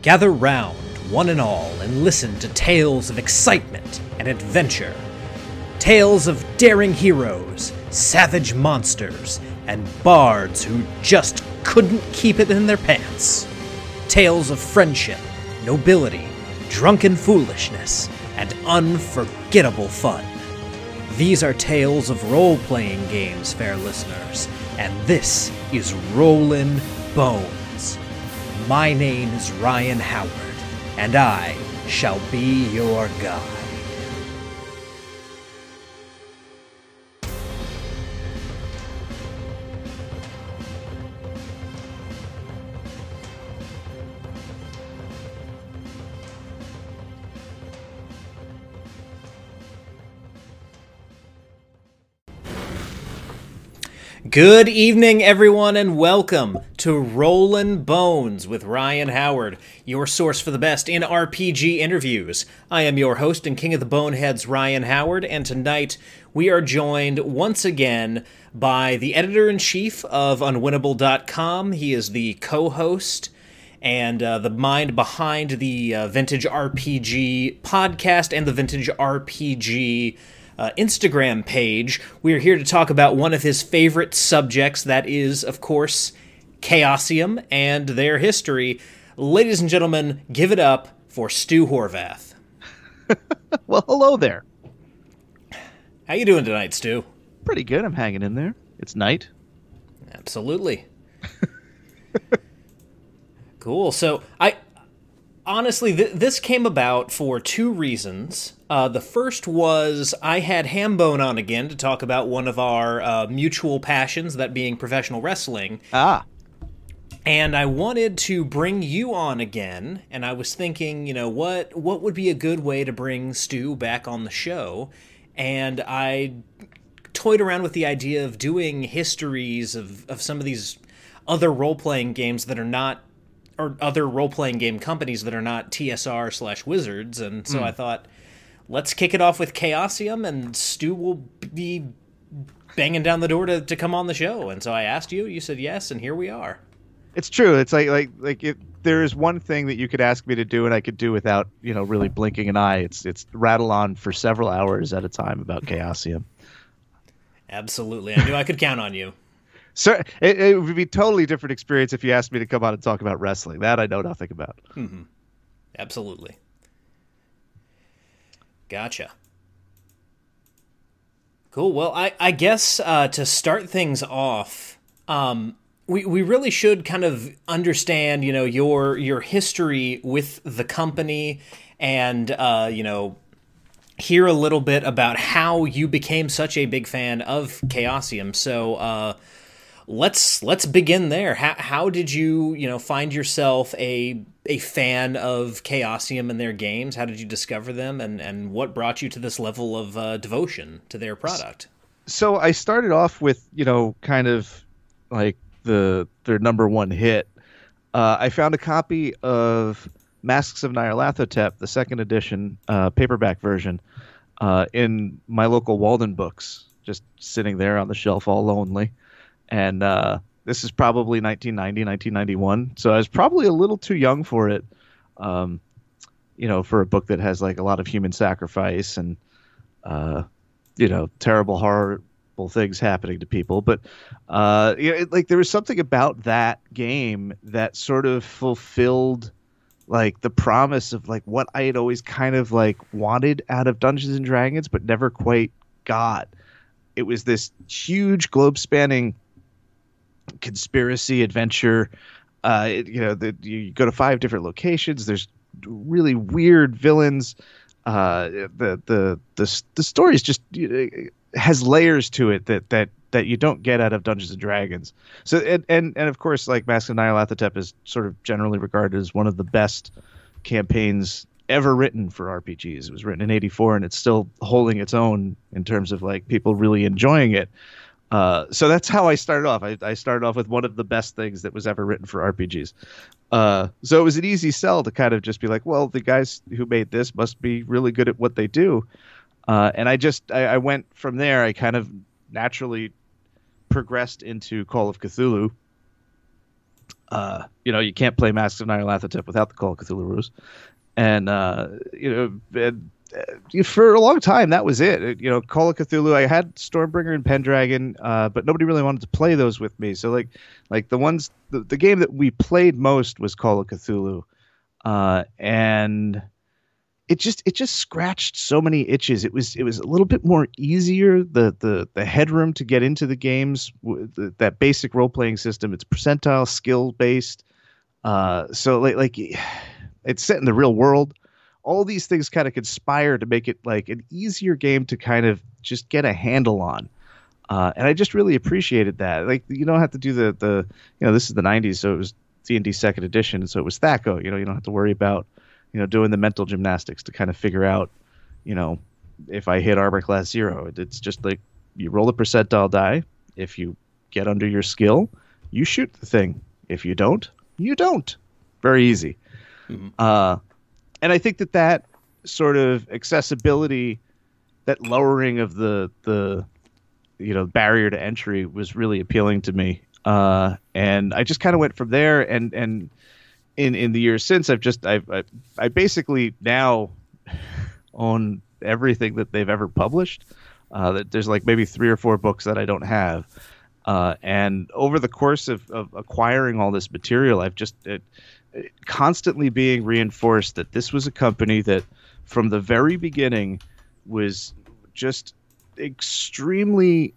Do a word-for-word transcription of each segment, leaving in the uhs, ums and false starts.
Gather round, one and all, and listen to tales of excitement and adventure. Tales of daring heroes, savage monsters, and bards who just couldn't keep it in their pants. Tales of friendship, nobility, drunken foolishness, and unforgettable fun. These are tales of role-playing games, fair listeners, and this is Rollin' Bones. My name is Ryan Howard, and I shall be your guide. Good evening, everyone, and welcome to Rollin' Bones with Ryan Howard, your source for the best in R P G interviews. I am your host and king of the boneheads, Ryan Howard, and tonight we are joined once again by the editor-in-chief of Unwinnable dot com. He is the co-host and uh, the mind behind the uh, Vintage R P G podcast and the Vintage R P G Uh, Instagram page. We are here to talk about one of his favorite subjects, that is, of course, Chaosium and their history. Ladies and gentlemen, give it up for Stu Horvath. Well, hello there. How you doing tonight, Stu? Pretty good. I'm hanging in there. It's night. Absolutely. Cool. So, I honestly, th- this came about for two reasons. Uh, the first was I had Hambone on again to talk about one of our uh, mutual passions, that being professional wrestling. Ah. And I wanted to bring you on again, and I was thinking, you know, what what would be a good way to bring Stu back on the show? And I toyed around with the idea of doing histories of, of some of these other role-playing games that are not, or other role-playing game companies that are not T S R slash Wizards, and so mm. I thought, let's kick it off with Chaosium, and Stu will be banging down the door to, to come on the show. And so I asked you, you said yes, and here we are. It's true. It's like like like if there is one thing that you could ask me to do and I could do without, you know, really blinking an eye. It's it's rattle on for several hours at a time about Chaosium. Absolutely. I knew I could count on you. So it, it would be a totally different experience if you asked me to come on and talk about wrestling. That I know nothing about. Mm-hmm. Absolutely. Gotcha. Cool. Well, I, I guess uh, to start things off, um, we we really should kind of understand, you know, your your history with the company, and uh, you know, hear a little bit about how you became such a big fan of Chaosium. So uh, let's let's begin there. How how did you you know find yourself a a fan of Chaosium and their games? How did you discover them, and, and what brought you to this level of uh, devotion to their product? So I started off with, you know, kind of like the their number one hit. Uh, I found a copy of Masks of Nyarlathotep, the second edition uh, paperback version, uh, in my local Walden Books, just sitting there on the shelf all lonely. And uh, this is probably nineteen ninety, nineteen ninety-one, so I was probably a little too young for it, um, you know, for a book that has like a lot of human sacrifice and, uh, you know, terrible, horrible things happening to people. But uh, you know, it, like there was something about that game that sort of fulfilled like the promise of like what I had always kind of like wanted out of Dungeons and Dragons, but never quite got. It was this huge globe-spanning conspiracy adventure. Uh, it, you know, the, you go to five different locations. There's really weird villains. Uh, the the the the story is just uh, has layers to it that that that you don't get out of Dungeons and Dragons. So and and, and of course, like Masks of Nyarlathotep is sort of generally regarded as one of the best campaigns ever written for R P Gs. It was written in eighty-four, and it's still holding its own in terms of like people really enjoying it. Uh, so that's how I started off. I, I started off with one of the best things that was ever written for R P Gs. Uh, so it was an easy sell to kind of just be like, well, the guys who made this must be really good at what they do. Uh, and I just I, I went from there. I kind of naturally progressed into Call of Cthulhu. Uh, you know, you can't play Masks of Nyarlathotep without the Call of Cthulhu rules. And, uh, you know, and, uh, for a long time, that was it. it. You know, Call of Cthulhu, I had Stormbringer and Pendragon, uh, but nobody really wanted to play those with me. So, like, like the ones, the, the game that we played most was Call of Cthulhu. Uh, and it just, it just scratched so many itches. It was, it was a little bit more easier. The, the, the headroom to get into the games, the, that basic role-playing system, it's percentile skill based. Uh, so like, like it's set in the real world. All these things kind of conspire to make it like an easier game to kind of just get a handle on. Uh, and I just really appreciated that. Like, you don't have to do the, the, you know, this is the nineties, so it was D and D second edition. So it was THAC0, you know, you don't have to worry about, you know, doing the mental gymnastics to kind of figure out, you know, if I hit armor class zero. It's just like you roll a percentile die. If you get under your skill, you shoot the thing. If you don't, you don't. Very easy. Mm-hmm. Uh, and I think that that sort of accessibility, that lowering of the, the, you know, barrier to entry was really appealing to me. Uh, and I just kind of went from there. And, and in, in the years since, I've just, I've, I, I basically now own everything that they've ever published. Uh, that there's like maybe three or four books that I don't have. Uh, and over the course of, of acquiring all this material, I've just it, it constantly being reinforced that this was a company that from the very beginning was just extremely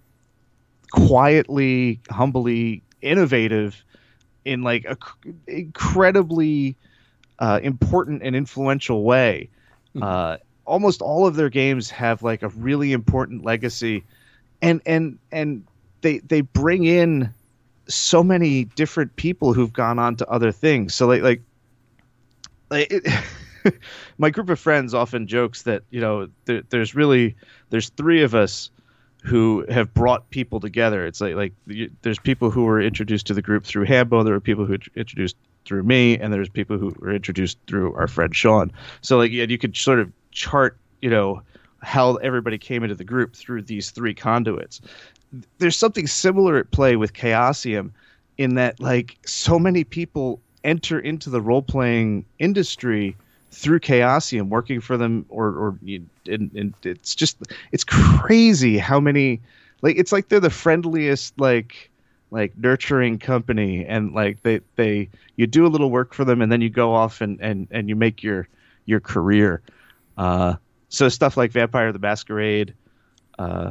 quietly, humbly innovative in like a incredibly uh, important and influential way. Mm-hmm. Uh, almost all of their games have like a really important legacy, and and and they they bring in so many different people who've gone on to other things. So like like, like it, my group of friends often jokes that, you know, there, there's really there's three of us who have brought people together. It's like like you, there's people who were introduced to the group through Hambo, there were people who were introduced through me, and there's people who were introduced through our friend Sean. So like, yeah, you could sort of chart, you know, how everybody came into the group through these three conduits. There's something similar at play with Chaosium in that like so many people enter into the role-playing industry through Chaosium, working for them, or or and, and it's just it's crazy how many, like, it's like they're the friendliest like like nurturing company, and like they they you do a little work for them and then you go off and and and you make your your career. Uh, so stuff like Vampire the Masquerade, uh,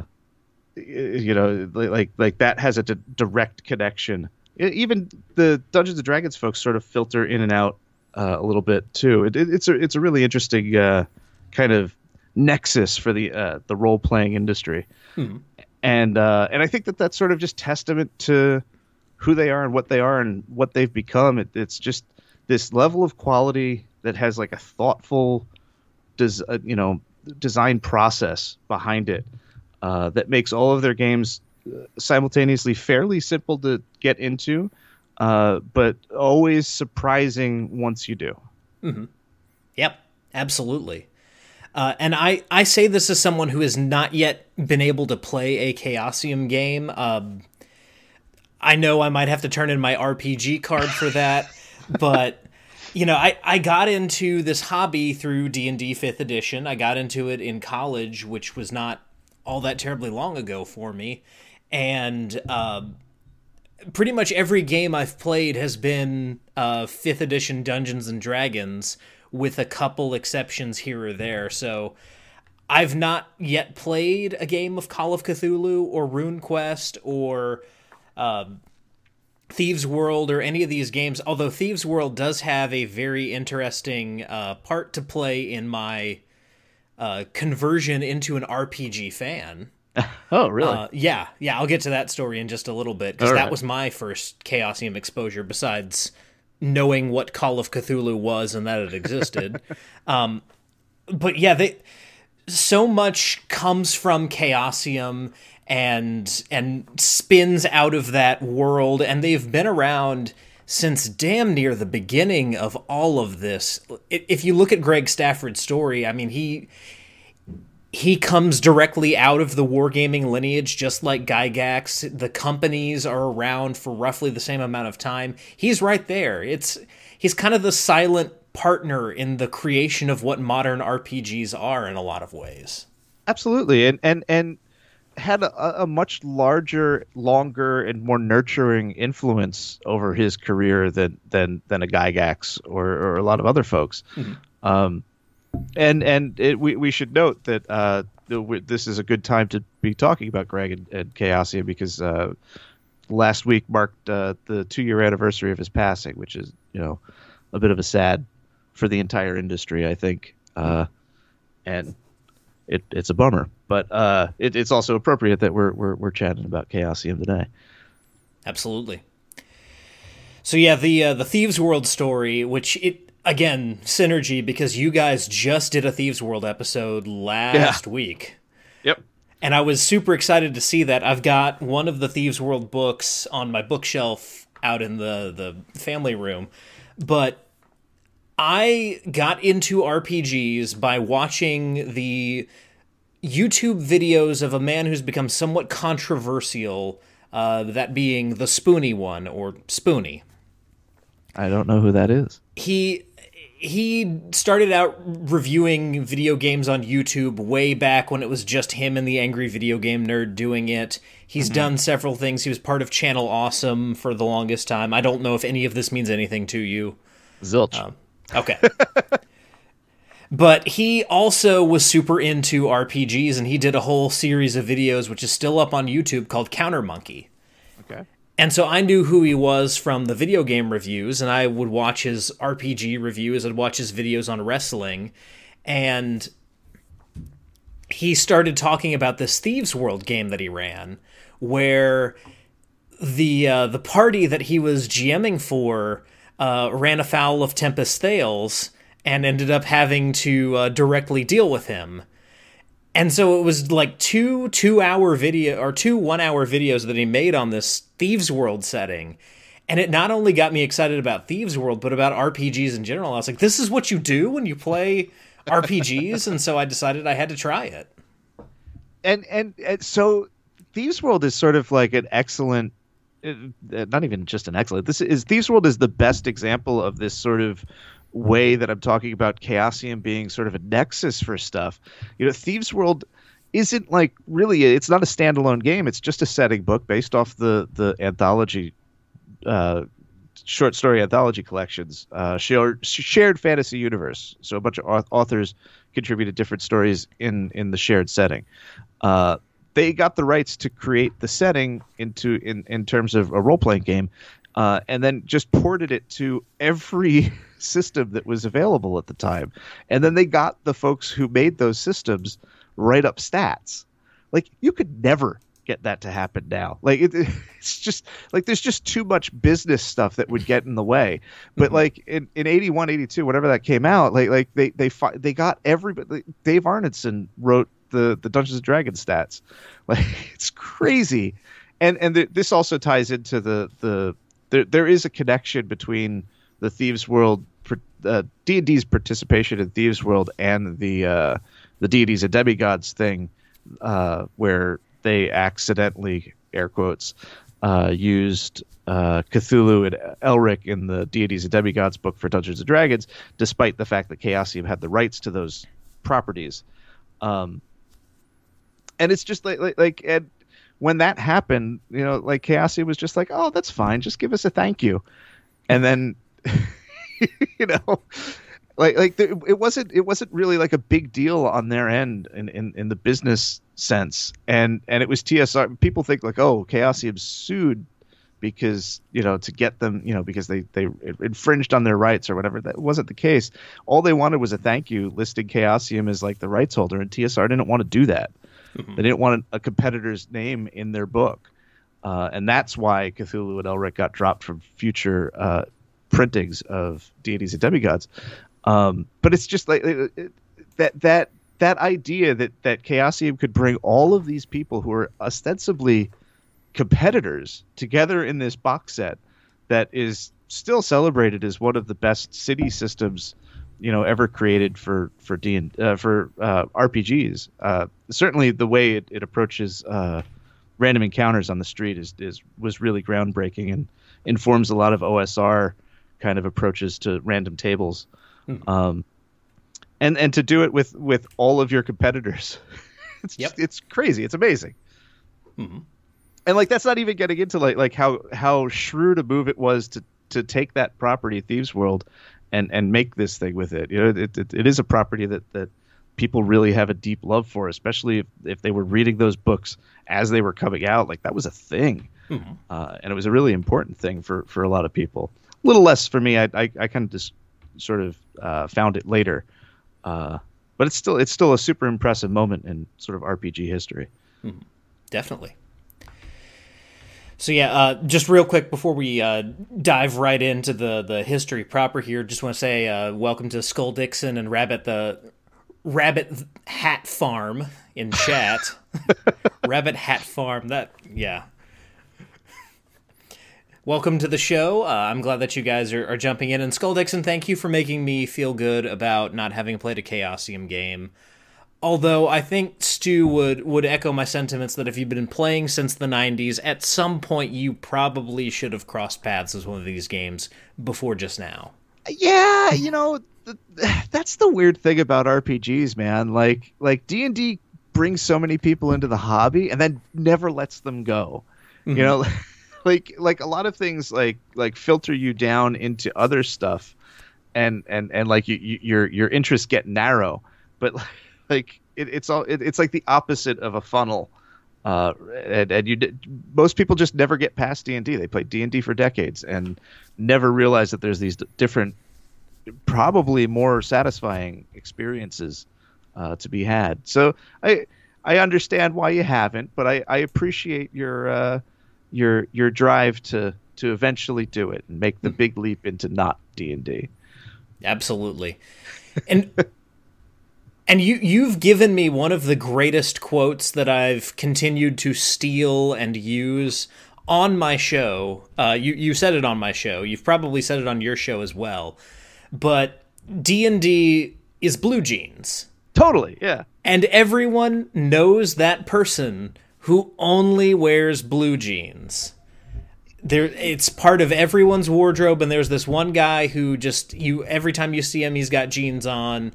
you know, like like that has a d- direct connection. Even the Dungeons and Dragons folks sort of filter in and out uh, a little bit too. It, it, it's a it's a really interesting uh, kind of nexus for the uh, the role playing industry, hmm. and uh, and I think that that's sort of just testament to who they are and what they are and what they've become. It, it's just this level of quality that has like a thoughtful, des- uh, you know, design process behind it uh, that makes all of their games simultaneously fairly simple to get into, uh, but always surprising once you do. Mm-hmm. Yep, absolutely. Uh, and I, I say this as someone who has not yet been able to play a Chaosium game. Um, I know I might have to turn in my R P G card for that, but you know, I, I got into this hobby through D and D fifth edition. I got into it in college, which was not all that terribly long ago for me. And uh, pretty much every game I've played has been uh, fifth edition Dungeons and Dragons, with a couple exceptions here or there. So I've not yet played a game of Call of Cthulhu or RuneQuest or uh, Thieves World or any of these games, although Thieves World does have a very interesting uh, part to play in my uh, conversion into an R P G fan. Oh, really? Uh, yeah, yeah, I'll get to that story in just a little bit, because right. that was my first Chaosium exposure, besides knowing what Call of Cthulhu was and that it existed. um, but yeah, they so much comes from Chaosium and and spins out of that world, and they've been around since damn near the beginning of all of this. If you look at Greg Stafford's story, I mean, he... he comes directly out of the wargaming lineage, just like Gygax. The companies are around for roughly the same amount of time. He's right there. It's he's kind of the silent partner in the creation of what modern R P Gs are in a lot of ways. Absolutely, and and and had a, a much larger, longer, and more nurturing influence over his career than than than a Gygax or, or a lot of other folks. Mm-hmm. Um, and and it, we we should note that uh, this is a good time to be talking about Greg and, and Chaosium because uh, last week marked uh, the two year anniversary of his passing, which is you know a bit of a sad for the entire industry, I think, uh, and it, it's a bummer. But uh, it, it's also appropriate that we're we're we're chatting about Chaosium today. Absolutely. So yeah, the uh, the Thieves World story, which it again synergy because you guys just did a Thieves World episode last yeah. week. Yep. And I was super excited to see that. I've got one of the Thieves World books on my bookshelf out in the the family room, but I got into R P Gs by watching the YouTube videos of a man who's become somewhat controversial, uh, that being the Spoony one, or Spoony. I don't know who that is. He he started out reviewing video games on YouTube way back when it was just him and the Angry Video Game Nerd doing it. He's mm-hmm. done several things. He was part of Channel Awesome for the longest time. I don't know if any of this means anything to you. Zilch. Um, okay. But he also was super into R P Gs, and he did a whole series of videos, which is still up on YouTube, called Counter Monkey. Okay. And so I knew who he was from the video game reviews, and I would watch his R P G reviews, I'd watch his videos on wrestling, and he started talking about this Thieves World game that he ran, where the uh, the party that he was GMing for uh, ran afoul of Tempest Thales, and ended up having to uh, directly deal with him. And so it was like two two-hour video or two one-hour videos that he made on this Thieves World setting. And it not only got me excited about Thieves World, but about R P Gs in general. I was like, this is what you do when you play R P Gs? And so I decided I had to try it. And, and, and so Thieves World is sort of like an excellent, uh, not even just an excellent, this is Thieves World is the best example of this sort of way that I'm talking about Chaosium being sort of a nexus for stuff. You know, Thieves World isn't like really, it's not a standalone game. It's just a setting book based off the, the anthology, uh, short story anthology collections, uh, shared, shared fantasy universe. So a bunch of authors contributed different stories in, in the shared setting. Uh, they got the rights to create the setting into, in, in terms of a role-playing game, uh, and then just ported it to every system that was available at the time. And then they got the folks who made those systems write up stats. Like, you could never get that to happen now. Like, it, it's just like there's just too much business stuff that would get in the way. But mm-hmm. like in, in eighty-one, eighty-two, whatever that came out, like like they they they got everybody. Dave Arneson wrote the the Dungeons and Dragons stats. Like, it's crazy. And and the, this also ties into the the there there is a connection between the Thieves World, uh, D and D's participation in Thieves World, and the uh, the deities and demigods thing, uh, where they accidentally, air quotes, uh, used uh, Cthulhu and Elric in the deities and demigods book for Dungeons and Dragons, despite the fact that Chaosium had the rights to those properties. Um, and it's just like like, like and when that happened, you know, like Chaosium was just like, oh, that's fine, just give us a thank you, and then. you know, like like there, it wasn't it wasn't really like a big deal on their end in, in, in the business sense, and and it was T S R. People think like, oh, Chaosium sued because you know to get them, you know, because they they infringed on their rights or whatever. That wasn't the case. All they wanted was a thank you listing Chaosium as like the rights holder, and T S R didn't want to do that. Mm-hmm. They didn't want a competitor's name in their book, uh, and that's why Cthulhu and Elric got dropped from future uh, printings of deities and demigods. Um, but it's just like it, it, that that that idea that that Chaosium could bring all of these people who are ostensibly competitors together in this box set that is still celebrated as one of the best city systems you know ever created for for D and uh, for uh, R P Gs. Uh, certainly, the way it, it approaches uh, random encounters on the street is is was really groundbreaking and informs a lot of O S R kind of approaches to random tables. Hmm. Um, and and to do it with with all of your competitors, it's yep. just, it's crazy. It's amazing. Mm-hmm. And like that's not even getting into like like how how shrewd a move it was to to take that property, Thieves World, and and make this thing with it. You know, it it, it is a property that that people really have a deep love for, especially if, if they were reading those books as they were coming out. Like that was a thing, mm-hmm. uh, and it was a really important thing for for a lot of people. A little less for me. I I, I kind of just sort of uh, found it later, uh, but it's still it's still a super impressive moment in sort of R P G history. Mm-hmm. Definitely. So yeah, uh, just real quick before we uh, dive right into the, the history proper here, just want to say uh, welcome to Skull Dixon and Rabbit the Rabbit Hat Farm in chat. Rabbit Hat Farm, that yeah. Welcome to the show. Uh, I'm glad that you guys are, are jumping in. And Skull Dixon, thank you for making me feel good about not having played a Chaosium game. Although I think Stu would, would echo my sentiments that if you've been playing since the nineties, at some point you probably should have crossed paths with one of these games before just now. Yeah, you know, th- that's the weird thing about R P Gs, man. Like, like D and D brings so many people into the hobby and then never lets them go. Mm-hmm. You know, like like a lot of things like like filter you down into other stuff, and and and like you, you, your your interests get narrow, but. Like, Like it, it's all it, it's like the opposite of a funnel, uh, and, and you most people just never get past D and D. They play D and D for decades and never realize that there's these different, probably more satisfying experiences uh, to be had. So I I understand why you haven't, but I, I appreciate your uh, your your drive to to eventually do it and make the big leap into not D and D. Absolutely, and. And you, you've given me one of the greatest quotes that I've continued to steal and use on my show. Uh, you, you said it on my show. You've probably said it on your show as well. But D and D is blue jeans. Totally, yeah. And everyone knows that person who only wears blue jeans. There, it's part of everyone's wardrobe, and there's this one guy who just, you every time you see him, he's got jeans on.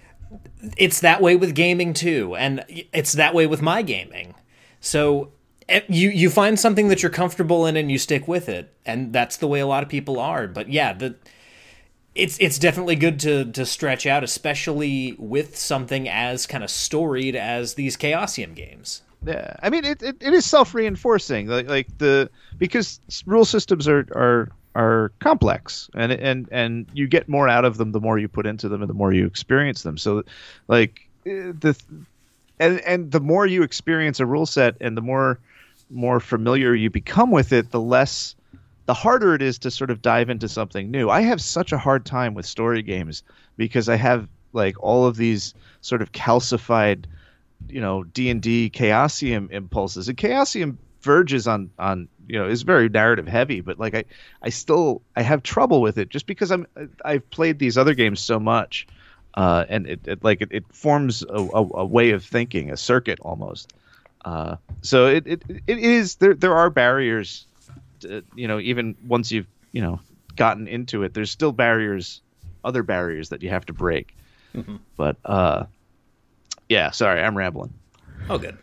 It's that way with gaming too, and it's that way with my gaming. So you you find something that you're comfortable in and you stick with it, and that's the way a lot of people are. But yeah, the it's it's definitely good to to stretch out, especially with something as kind of storied as these Chaosium games. Yeah, I mean it it, it is self-reinforcing, like like the because rule systems are are. are complex, and and and you get more out of them the more you put into them and the more you experience them. So like the and and the more you experience a rule set and the more more familiar you become with it, the less the harder it is to sort of dive into something new. I have such a hard time with story games because I have like all of these sort of calcified, you know, D and D Chaosium impulses. And Chaosium verges on on you know is very narrative heavy, but like I I still I have trouble with it just because I'm I've played these other games so much, uh, and it, it like it, it forms a, a, a way of thinking, a circuit almost. Uh, so it, it it is there there are barriers, to, you know, even once you've you know gotten into it, there's still barriers, other barriers that you have to break. Mm-hmm. But uh, yeah, sorry, I'm rambling. Oh, good.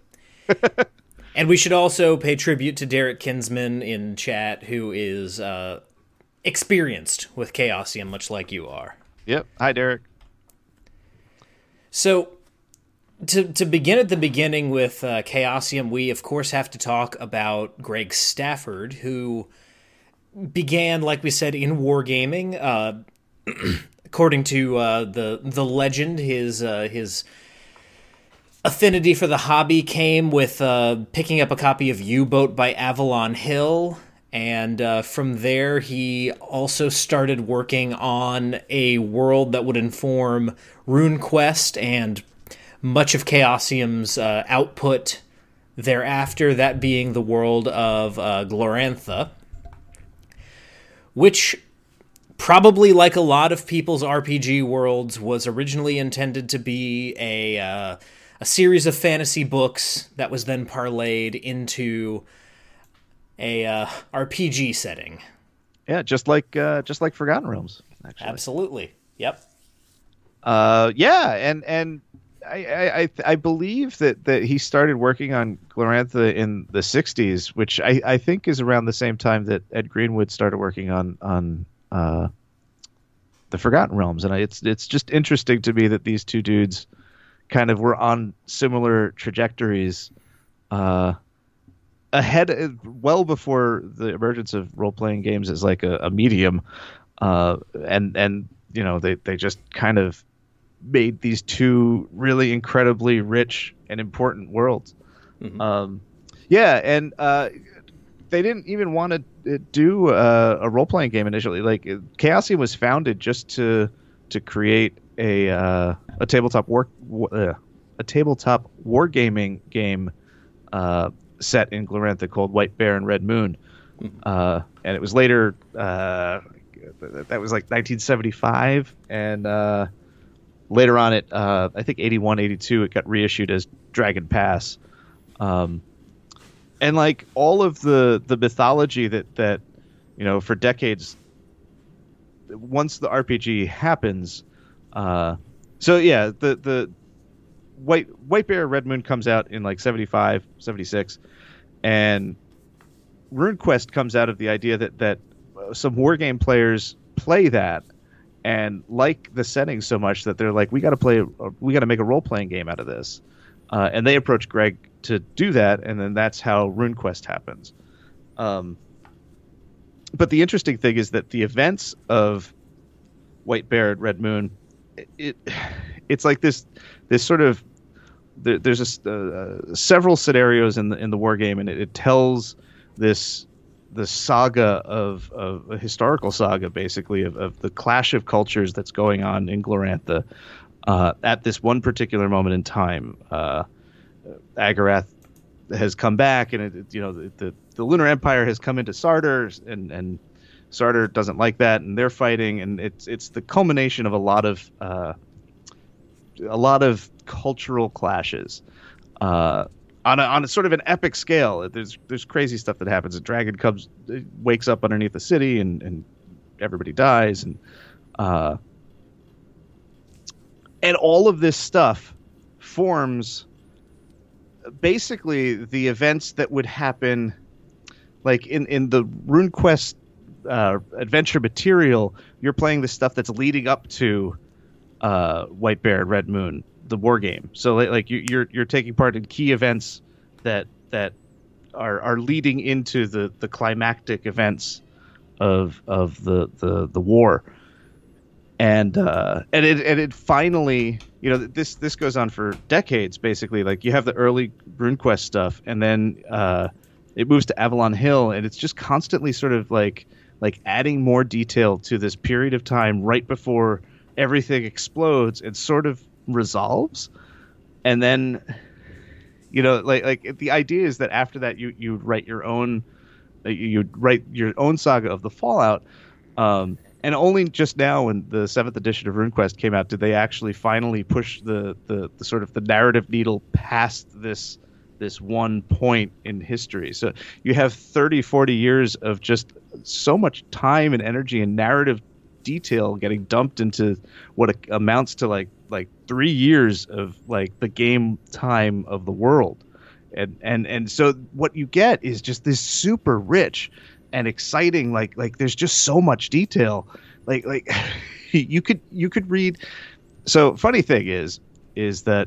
And we should also pay tribute to Derek Kinsman in chat, who is uh, experienced with Chaosium, much like you are. Yep. Hi, Derek. So, to to begin at the beginning with uh, Chaosium, we, of course, have to talk about Greg Stafford, who began, like we said, in wargaming. Uh, according to uh, the the legend, his uh, his... affinity for the hobby came with uh, picking up a copy of U-Boat by Avalon Hill, and uh, from there he also started working on a world that would inform RuneQuest and much of Chaosium's uh, output thereafter, that being the world of uh, Glorantha, which probably like a lot of people's R P G worlds, was originally intended to be a uh, a series of fantasy books that was then parlayed into a uh, R P G setting. Yeah, just like uh, just like Forgotten Realms. Actually. Absolutely. Yep. Uh, yeah, and and I I I believe that, that he started working on Glorantha in the sixties, which I, I think is around the same time that Ed Greenwood started working on on uh, the Forgotten Realms, and I, it's it's just interesting to me that these two dudes kind of were on similar trajectories, uh, ahead well before the emergence of role playing games as like a, a medium, uh, and and you know they they just kind of made these two really incredibly rich and important worlds. Mm-hmm. Um, yeah, and uh, they didn't even want to do uh, a role playing game initially. Like Chaosium was founded just to to create a uh, a tabletop war uh, a tabletop wargaming game uh, set in Glorantha called White Bear and Red Moon, mm-hmm. uh, and it was later uh, that was like nineteen seventy-five, and uh, later on it uh, I think eighty-one, eighty-two it got reissued as Dragon Pass, um, and like all of the the mythology that that you know for decades once the R P G happens. Uh, so yeah, the the White White Bear Red Moon comes out in like seventy-five, seventy-six, and RuneQuest comes out of the idea that that some wargame players play that and like the setting so much that they're like, we got to play, we got to make a role playing game out of this, uh, and they approach Greg to do that, and then that's how RuneQuest happens. Um, but the interesting thing is that the events of White Bear and Red Moon, it, it it's like this this sort of there, there's a, uh, several scenarios in the in the war game, and it, it tells this the saga of, of a historical saga, basically of, of the clash of cultures that's going on in Glorantha uh, at this one particular moment in time. Uh, Agarath has come back, and it, you know the, the the Lunar Empire has come into Sarder, and and Sarder doesn't like that, and they're fighting, and it's it's the culmination of a lot of uh, a lot of cultural clashes uh, on a, on a sort of an epic scale. There's there's crazy stuff that happens. A dragon comes, wakes up underneath the city, and, and everybody dies, and uh, and all of this stuff forms basically the events that would happen, like in in the RuneQuest Uh, adventure material. You're playing the stuff that's leading up to uh, White Bear and Red Moon, the war game. So like you, you're you're taking part in key events that that are are leading into the, the climactic events of of the the, the war. And uh, and it and it finally, you know, this this goes on for decades basically. Like you have the early RuneQuest stuff, and then uh, it moves to Avalon Hill, and it's just constantly sort of like. like adding more detail to this period of time right before everything explodes and sort of resolves. And then, you know, like, like the idea is that after that, you, you write your own, you write your own saga of the Fallout. Um, and only just now when the seventh edition of RuneQuest came out, did they actually finally push the, the, the sort of the narrative needle past this, this one point in history. So you have thirty, forty years of just so much time and energy and narrative detail getting dumped into what amounts to like like three years of like the game time of the world. And and and so what you get is just this super rich and exciting, like like there's just so much detail. Like like you could you could read. So funny thing is is that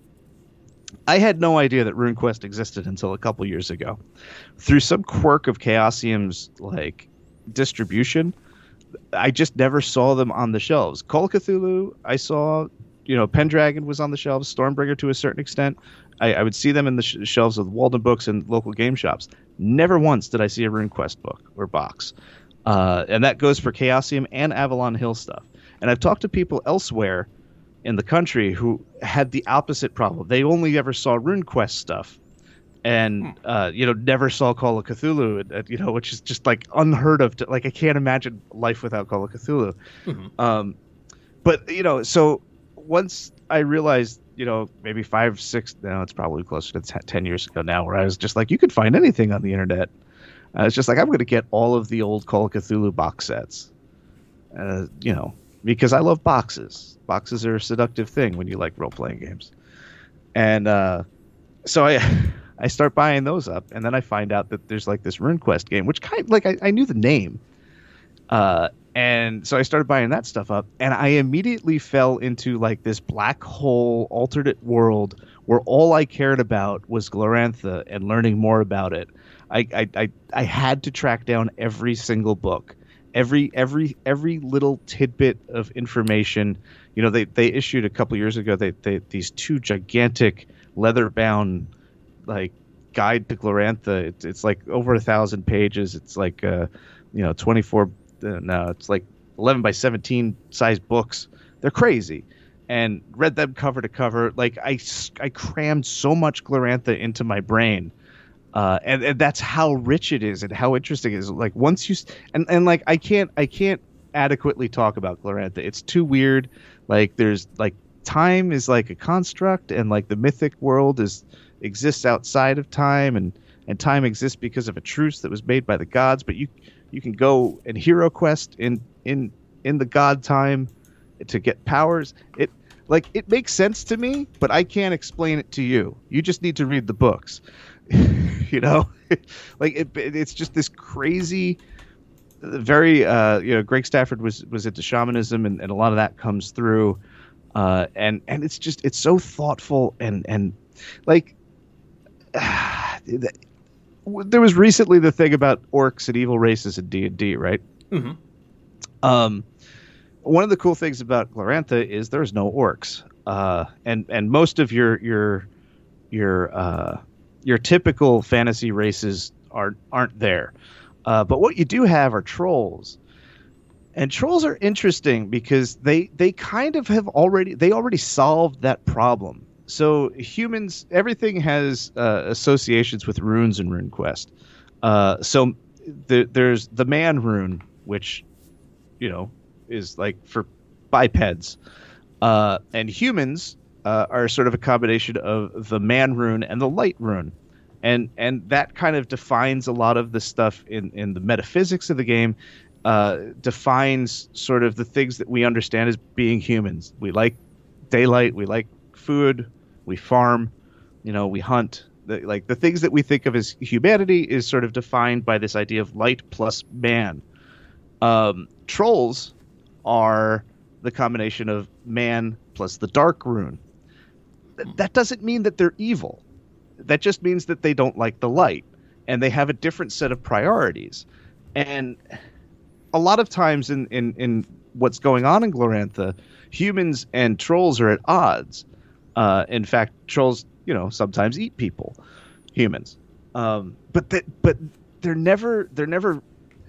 I had no idea that RuneQuest existed until a couple years ago. Through some quirk of Chaosium's like distribution, I just never saw them on the shelves. Call of Cthulhu, I saw, you know, Pendragon was on the shelves, Stormbringer to a certain extent. I, I would see them in the sh- shelves of Walden Books and local game shops. Never once did I see a RuneQuest book or box. Uh, and that goes for Chaosium and Avalon Hill stuff. And I've talked to people elsewhere in the country who had the opposite problem. They only ever saw RuneQuest stuff, and uh, you know, never saw Call of Cthulhu, uh, you know, which is just like unheard of. To, like, I can't imagine life without Call of Cthulhu. Mm-hmm. Um, but you know, so once I realized, you know, maybe five, six, no, it's probably closer to ten years ago now, where I was just like, you could find anything on the internet. I was just like, I'm going to get all of the old Call of Cthulhu box sets, uh, you know, because I love boxes. Boxes are a seductive thing when you like role playing games, and uh, so I. I start buying those up, and then I find out that there's like this RuneQuest game, which kind of, like I, I knew the name, uh, and so I started buying that stuff up, and I immediately fell into like this black hole alternate world where all I cared about was Glorantha and learning more about it. I I I, I had to track down every single book, every every every little tidbit of information. You know, they they issued a couple years ago they, they these two gigantic leather bound like guide to Glorantha. It's, it's like over a thousand pages. It's like uh you know twenty-four uh, no it's like eleven by seventeen size books. They're crazy, and read them cover to cover. Like I I crammed so much Glorantha into my brain, uh and, and that's how rich it is and how interesting it is. Like once you and and like I can't I can't adequately talk about Glorantha. It's too weird. Like there's like time is like a construct, and like the mythic world is exists outside of time, and and time exists because of a truce that was made by the gods, but you you can go and hero quest in in in the god time to get powers. It like it makes sense to me, but I can't explain it to you. You just need to read the books. You know, like it, it's just this crazy very uh you know Greg Stafford was was into shamanism, and, and a lot of that comes through, uh and and it's just it's so thoughtful, and and like there was recently the thing about orcs and evil races in D and D, right? Mm-hmm. Um, one of the cool things about Glorantha is there's no orcs, uh, and and most of your your your uh, your typical fantasy races are aren't there. Uh, but what you do have are trolls, and trolls are interesting because they they kind of have already they already solved that problem. So humans, everything has uh, associations with runes in RuneQuest. Uh, so the, there's the man rune, which, you know, is like for bipeds. Uh, and humans uh, are sort of a combination of the man rune and the light rune. And and that kind of defines a lot of the stuff in, in the metaphysics of the game, uh, defines sort of the things that we understand as being humans. We like daylight, we like food, we farm, you know, we hunt. The, like the things that we think of as humanity is sort of defined by this idea of light plus man. Um, trolls are the combination of man plus the dark rune. Th- that doesn't mean that they're evil. That just means that they don't like the light, and they have a different set of priorities. And a lot of times in, in, in what's going on in Glorantha, humans and trolls are at odds. Uh, in fact, trolls, you know, sometimes eat people, humans, um, but that, but they're never, they're never,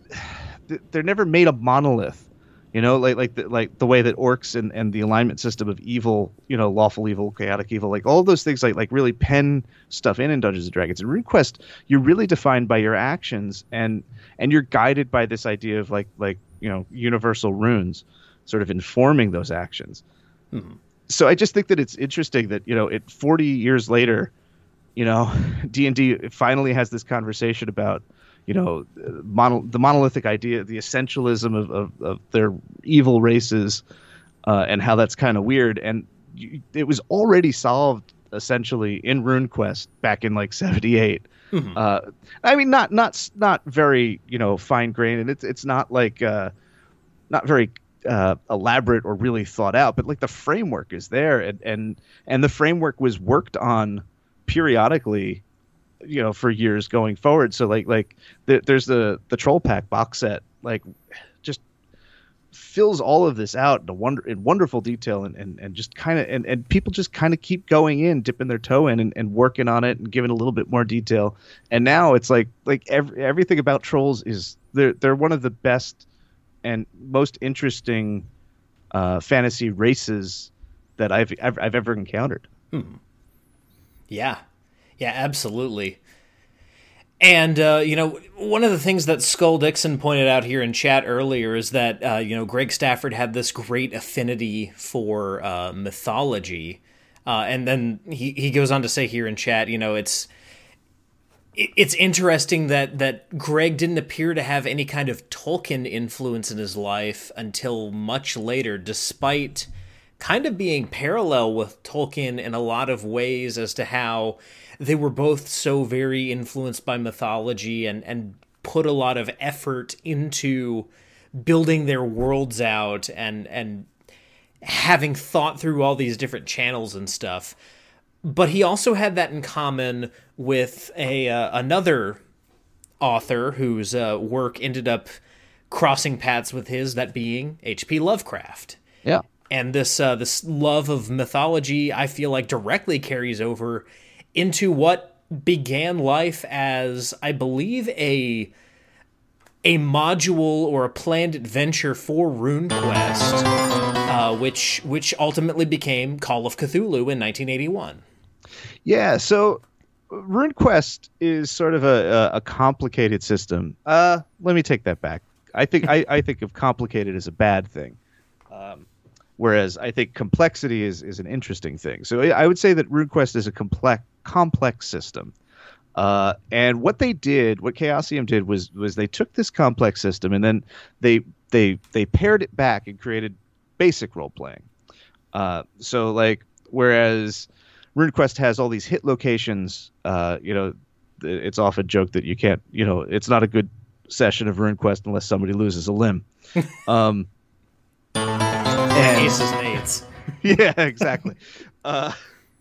they're never made a monolith, you know, like like the, like the way that orcs and, and the alignment system of evil, you know, lawful evil, chaotic evil, like all those things, like like really pen stuff in in Dungeons and Dragons. In RuneQuest, you're really defined by your actions, and and you're guided by this idea of like like you know universal runes, sort of informing those actions. Mm-hmm. So I just think that it's interesting that, you know, it forty years later, you know, D and D finally has this conversation about, you know, mono, the monolithic idea, the essentialism of, of, of their evil races, uh, and how that's kind of weird. And you, it was already solved essentially in RuneQuest back in like seventy-eight. Mm-hmm. Uh, I mean, not not not very, you know, fine grained, and it's it's not like uh, not very Uh, elaborate or really thought out, but like the framework is there, and and and the framework was worked on periodically, you know, for years going forward. So like like the, there's the the Troll Pack box set, like just fills all of this out in a wonder in wonderful detail, and and, and just kind of and, and people just kind of keep going in, dipping their toe in, and, and working on it and giving a little bit more detail. And now it's like like every, everything about trolls is they're they're one of the best and most interesting uh, fantasy races that I've I've, I've ever encountered. Hmm. Yeah, yeah, absolutely. And, uh, you know, one of the things that Skull Dixon pointed out here in chat earlier is that, uh, you know, Greg Stafford had this great affinity for uh, mythology. Uh, and then he, he goes on to say here in chat, you know, it's it's interesting that, that Greg didn't appear to have any kind of Tolkien influence in his life until much later, despite kind of being parallel with Tolkien in a lot of ways as to how they were both so very influenced by mythology and, and put a lot of effort into building their worlds out and, and having thought through all these different channels and stuff. But he also had that in common with a uh, another author whose uh, work ended up crossing paths with his, that being H P Lovecraft. Yeah. And this uh, this love of mythology, I feel like, directly carries over into what began life as, I believe, a a module or a planned adventure for RuneQuest, uh, which which ultimately became Call of Cthulhu in nineteen eighty-one. Yeah, so RuneQuest is sort of a, a, a complicated system. Uh, let me take that back. I think I, I think of complicated as a bad thing, um, whereas I think complexity is, is an interesting thing. So I would say that RuneQuest is a complex complex system. Uh, and what they did, what Chaosium did, was was they took this complex system and then they they they pared it back and created basic role playing. Uh, so like whereas RuneQuest has all these hit locations, uh, you know, it's often joked that you can't, you know, it's not a good session of RuneQuest unless somebody loses a limb. Um, and, Aces and eights. Yeah, exactly. Uh,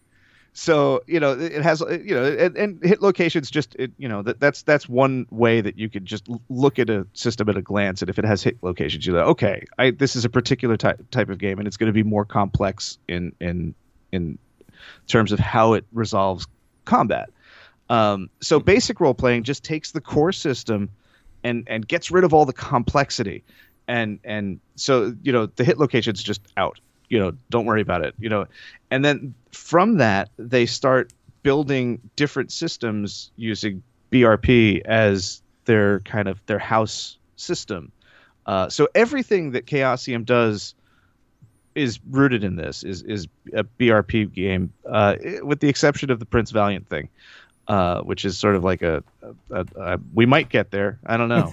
so you know it has you know and, and hit locations just it, you know that that's that's one way that you could just look at a system at a glance, and if it has hit locations, you're like, okay, I this is a particular type type of game, and it's going to be more complex in in in terms of how it resolves combat. Um, so basic role playing just takes the core system and and gets rid of all the complexity, and and so you know the hit location's just out. You know, don't worry about it. You know, and then from that they start building different systems using B R P as their kind of their house system. Uh, so everything that Chaosium does is rooted in this. is is a B R P game, uh, with the exception of the Prince Valiant thing, uh, which is sort of like a, a, a, a we might get there. I don't know.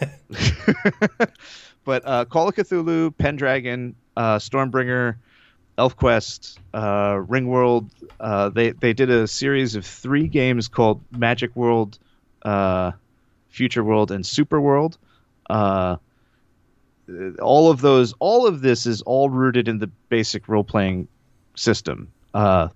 But uh, Call of Cthulhu, Pendragon, uh, Stormbringer, ElfQuest, uh, Ringworld, uh, they they did a series of three games called Magic World, uh, Future World, and Super World. Uh, all of those, all of this is all rooted in the basic role-playing system. Uh,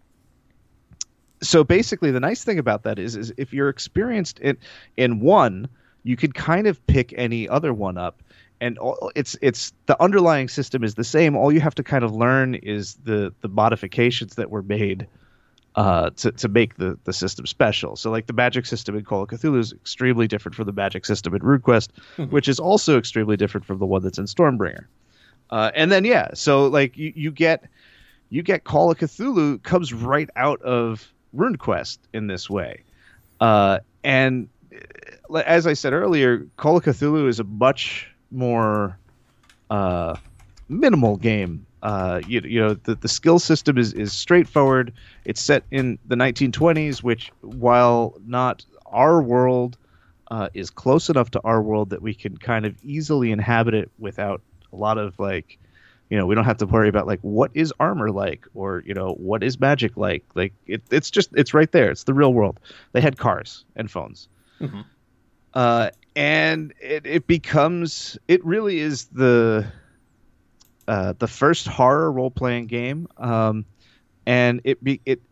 so basically, the nice thing about that is, is if you're experienced in in one, you can kind of pick any other one up. And it's it's the underlying system is the same. All you have to kind of learn is the the modifications that were made uh, to to make the, the system special. So like the magic system in Call of Cthulhu is extremely different from the magic system in RuneQuest, mm-hmm. which is also extremely different from the one that's in Stormbringer. Uh, and then yeah, so like you, you get you get Call of Cthulhu comes right out of RuneQuest in this way, uh, and as I said earlier, Call of Cthulhu is a much more uh, minimal game. Uh, you, you know, the, the skill system is, is straightforward. It's set in the nineteen twenties, which, while not our world, uh, is close enough to our world that we can kind of easily inhabit it without a lot of, like, you know, we don't have to worry about, like, what is armor like, or, you know, what is magic like. Like, it, it's just, it's right there. It's the real world. They had cars and phones. Mm-hmm. Uh, and it, it becomes, it really is the uh, the first horror role-playing game, um, and it be it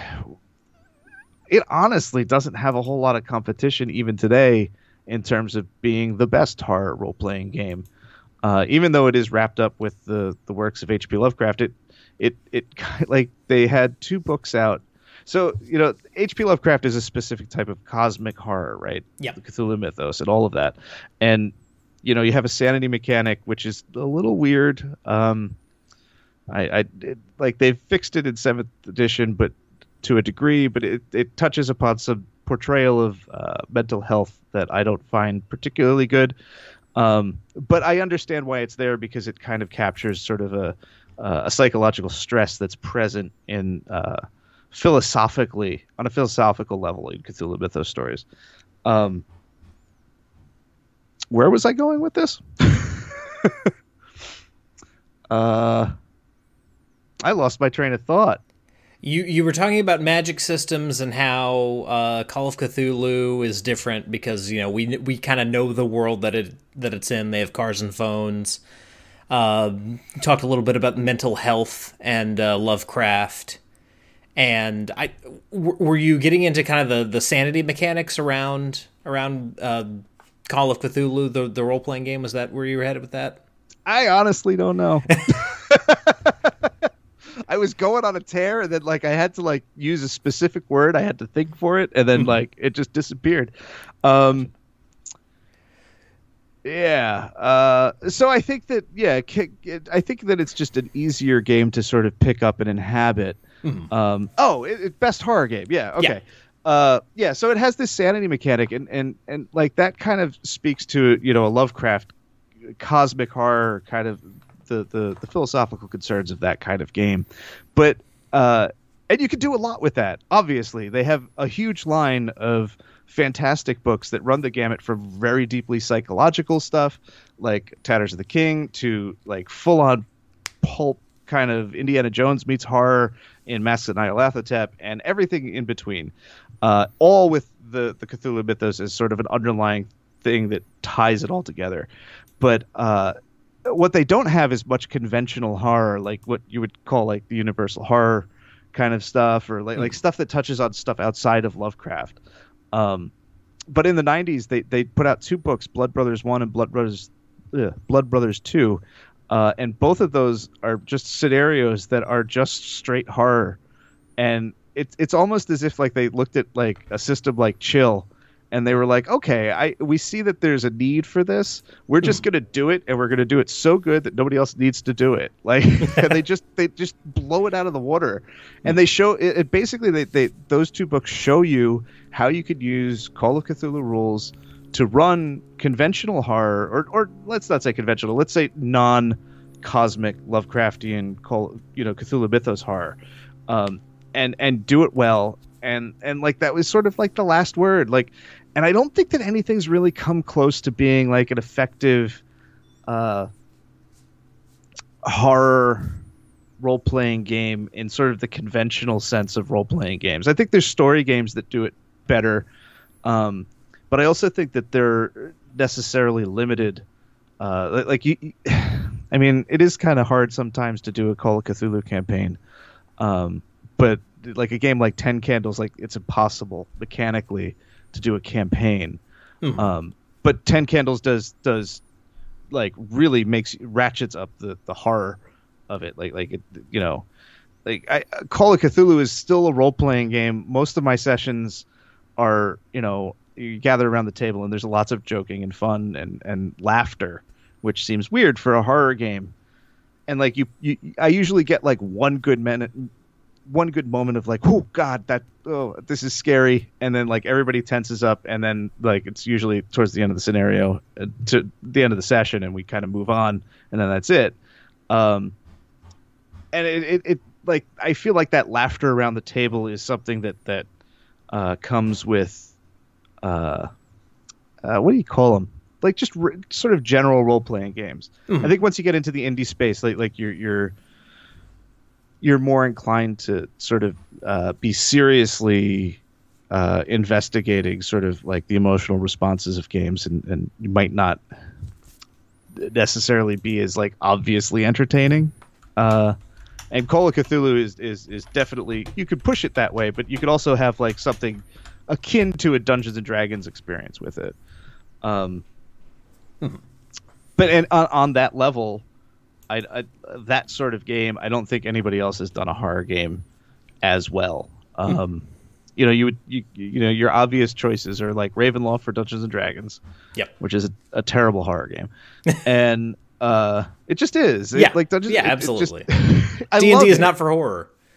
it honestly doesn't have a whole lot of competition even today in terms of being the best horror role-playing game. Uh, even though it is wrapped up with the the works of H P Lovecraft, it it it like they had two books out. So, you know, H P Lovecraft is a specific type of cosmic horror, right? Yeah. The Cthulhu mythos and all of that. And, you know, you have a sanity mechanic, which is a little weird. Um, I, I it, like they've fixed it in seventh edition, but to a degree, but it, it touches upon some portrayal of uh, mental health that I don't find particularly good. Um, but I understand why it's there, because it kind of captures sort of a uh, a psychological stress that's present in uh, philosophically on a philosophical level in Cthulhu Mythos stories. Um, where was I going with this? uh, I lost my train of thought. You you were talking about magic systems and how uh, Call of Cthulhu is different because, you know, we we kind of know the world that it that it's in. They have cars and phones. Uh, talked a little bit about mental health and uh, Lovecraft. And I w- were you getting into kind of the, the sanity mechanics around around uh, Call of Cthulhu, the the role playing game? Was that where you were headed with that? I honestly don't know. I was going on a tear, and then like I had to like use a specific word. I had to think for it, and then like it just disappeared. Um, yeah. Uh, so I think that yeah, I think that it's just an easier game to sort of pick up and inhabit. Mm-hmm. Um, oh, it, it, best horror game. Yeah. Okay. Yeah. Uh, yeah. So it has this sanity mechanic, and and and like that kind of speaks to, you know, a Lovecraft cosmic horror kind of. The, the the philosophical concerns of that kind of game. But uh and you can do a lot with that. Obviously, they have a huge line of fantastic books that run the gamut from very deeply psychological stuff like Tatters of the King to like full-on pulp kind of Indiana Jones meets horror in Masks of Nyarlathotep, and everything in between, uh all with the the Cthulhu mythos as sort of an underlying thing that ties it all together. But uh what they don't have is much conventional horror, like what you would call like the universal horror kind of stuff, or like, mm. like stuff that touches on stuff outside of Lovecraft. Um, but in the nineties, they, they put out two books, Blood Brothers one and Blood Brothers ugh, Blood Brothers two. Uh, and both of those are just scenarios that are just straight horror. And it's it's almost as if like they looked at like a system like Chill, and they were like, okay, I we see that there's a need for this. We're just going to do it, and we're going to do it so good that nobody else needs to do it. Like, and they just they just blow it out of the water. And they show it, it basically they, they those two books show you how you could use Call of Cthulhu rules to run conventional horror, or or let's not say conventional, let's say non-cosmic Lovecraftian Call, you know, Cthulhu mythos horror. Um, and and do it well. And and like that was sort of like the last word. Like, and I don't think that anything's really come close to being like an effective uh, horror role-playing game in sort of the conventional sense of role-playing games. I think there's story games that do it better, um, but I also think that they're necessarily limited. Uh, like you, I mean, it is kind of hard sometimes to do a Call of Cthulhu campaign, um, but like a game like Ten Candles, like it's impossible mechanically to do a campaign. Mm-hmm. Um, but Ten Candles does does like really makes ratchets up the, the horror of it. Like like it, you know, like I, Call of Cthulhu is still a role playing game. Most of my sessions are, you know, you gather around the table and there's lots of joking and fun and, and laughter, which seems weird for a horror game. And like you, you I usually get like one good minute. one good moment of like, oh God, that, oh, this is scary. And then like everybody tenses up, and then like, it's usually towards the end of the scenario uh, to the end of the session, and we kind of move on, and then that's it. Um, and it, it, it like, I feel like that laughter around the table is something that, that, uh, comes with, uh, uh, what do you call them? Like just re- sort of general role-playing games. Mm-hmm. I think once you get into the indie space, like, like you're, you're, you're more inclined to sort of uh, be seriously uh, investigating sort of like the emotional responses of games, and, and you might not necessarily be as like obviously entertaining. Uh, and Call of Cthulhu is, is, is definitely, you could push it that way, but you could also have like something akin to a Dungeons and Dragons experience with it. Um, hmm. But and on, on that level, I, I, that sort of game, I don't think anybody else has done a horror game as well. Um, mm. You know, you would, you, you know, your obvious choices are like Ravenloft for Dungeons and Dragons, yep, which is a, a terrible horror game, and uh, it just is. Yeah, it, like Dungeons, yeah, it, absolutely. D and D is not for horror.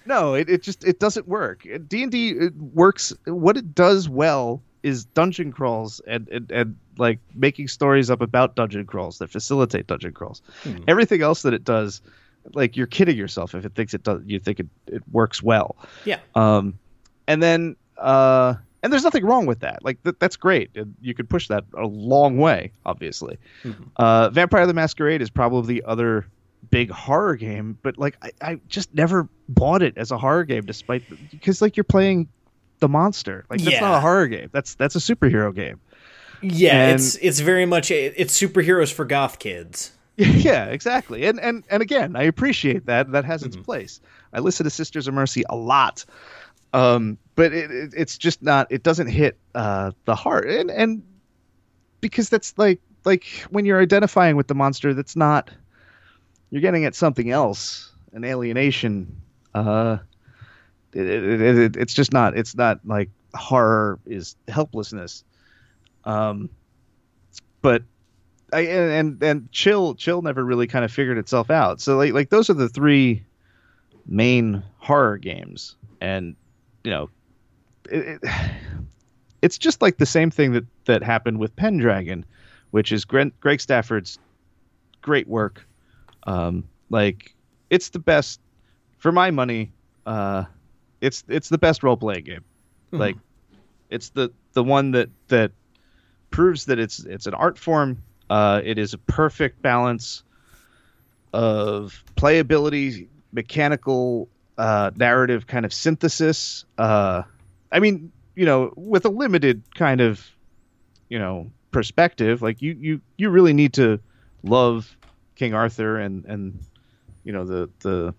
No, it, it just it doesn't work. D and D works. What it does well is dungeon crawls and, and, and like making stories up about dungeon crawls that facilitate dungeon crawls. Hmm. Everything else that it does, like you're kidding yourself if it thinks it does. You think it, it works well. Yeah. Um, and then uh, and there's nothing wrong with that. Like th- that's great. You could push that a long way. Obviously, mm-hmm. uh, Vampire the Masquerade is probably the other big horror game, but like I, I just never bought it as a horror game, despite because like you're playing the monster. Like that's yeah. not a horror game. That's that's a superhero game. Yeah, and it's it's very much it's superheroes for goth kids. Yeah, exactly. And and and again, I appreciate that. That has its mm-hmm. place. I listen to Sisters of Mercy a lot, um, but it, it it's just not. It doesn't hit uh, the heart, and and because that's like like when you're identifying with the monster, that's not. You're getting at something else, an alienation. Uh, it, it, it, it's just not. It's not like horror is helplessness. Um, but I and and chill chill never really kind of figured itself out. So like like those are the three main horror games, and you know, it, it, it's just like the same thing that that happened with Pendragon, which is Greg, Greg Stafford's great work. Um, like it's the best for my money. Uh, it's, it's the best role playing game. Mm-hmm. Like it's the, the one that, that proves that it's, it's an art form. Uh, it is a perfect balance of playability, mechanical, uh, narrative kind of synthesis. Uh, I mean, you know, with a limited kind of, you know, perspective, like you, you, you really need to love King Arthur and, and you know the the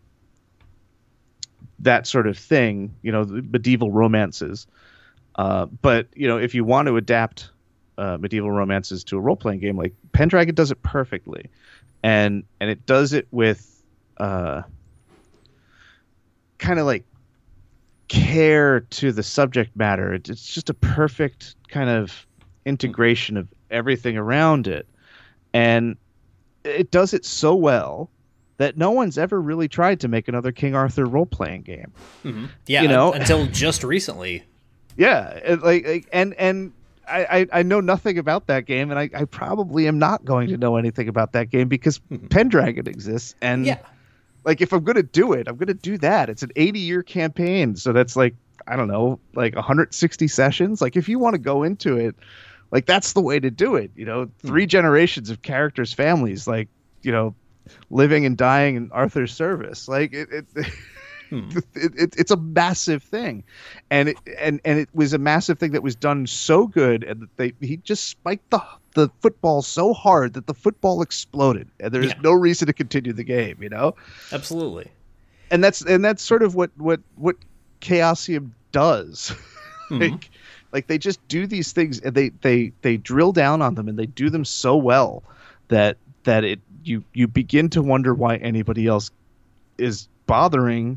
that sort of thing, you know, the medieval romances. Uh, but you know, if you want to adapt uh, medieval romances to a role playing game, like Pendragon does it perfectly, and and it does it with uh, kind of like care to the subject matter. It, it's just a perfect kind of integration of everything around it, and it does it so well that no one's ever really tried to make another King Arthur role-playing game. Mm-hmm. Yeah, you know? Until just recently. Yeah, like and and I, I know nothing about that game, and I, I probably am not going to know anything about that game because mm-hmm. Pendragon exists. And yeah. like if I'm going to do it, I'm going to do that. It's an eighty-year campaign, so that's like I don't know, like one hundred sixty sessions. Like if you want to go into it. Like, that's the way to do it, you know, three generations of characters' families, like, you know, living and dying in Arthur's service. Like, it, it, hmm. it, it it's a massive thing. And it, and, and it was a massive thing that was done so good. And they he just spiked the the football so hard that the football exploded. And there's yeah. no reason to continue the game, you know? Absolutely. And that's and that's sort of what, what, what Chaosium does. Mm-hmm. like, Like they just do these things and they, they, they drill down on them and they do them so well that that it you you begin to wonder why anybody else is bothering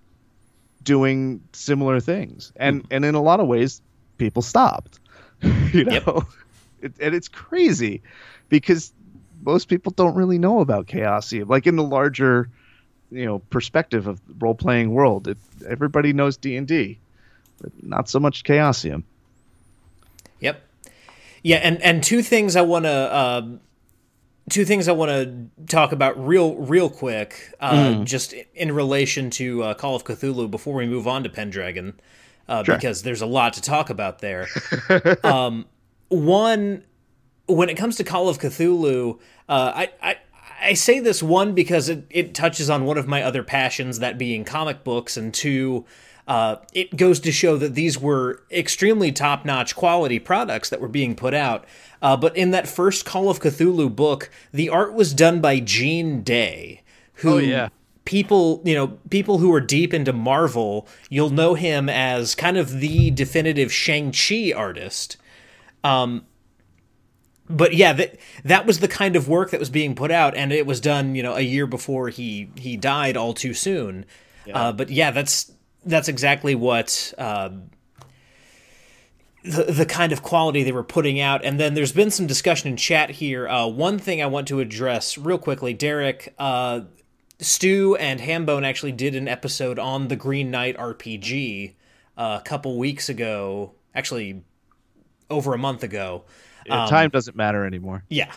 doing similar things. And mm. and in a lot of ways, people stopped. you know, yep. it, and it's crazy because most people don't really know about Chaosium. Like in the larger, you know, perspective of the role playing world, it, everybody knows D and D, but not so much Chaosium. Yep. Yeah, and, and two things I want to uh, two things I want to talk about real real quick, uh, mm. just in relation to uh, Call of Cthulhu before we move on to Pendragon, uh, sure. because there's a lot to talk about there. um, one, when it comes to Call of Cthulhu, uh, I, I I say this one because it, it touches on one of my other passions, that being comic books, and two. Uh, it goes to show that these were extremely top-notch quality products that were being put out. Uh, but in that first Call of Cthulhu book, the art was done by Gene Day, who oh, yeah. people, you know, people who are deep into Marvel, you'll know him as kind of the definitive Shang-Chi artist. Um, but yeah, that that was the kind of work that was being put out, and it was done, you know, a year before he he died all too soon. Yeah. Uh, but yeah, that's. That's exactly what uh, the the kind of quality they were putting out. And then there's been some discussion in chat here. Uh, one thing I want to address real quickly, Derek, uh, Stu and Hambone actually did an episode on the Green Knight R P G uh, a couple weeks ago, actually over a month ago. Yeah, Um, time doesn't matter anymore. Yeah.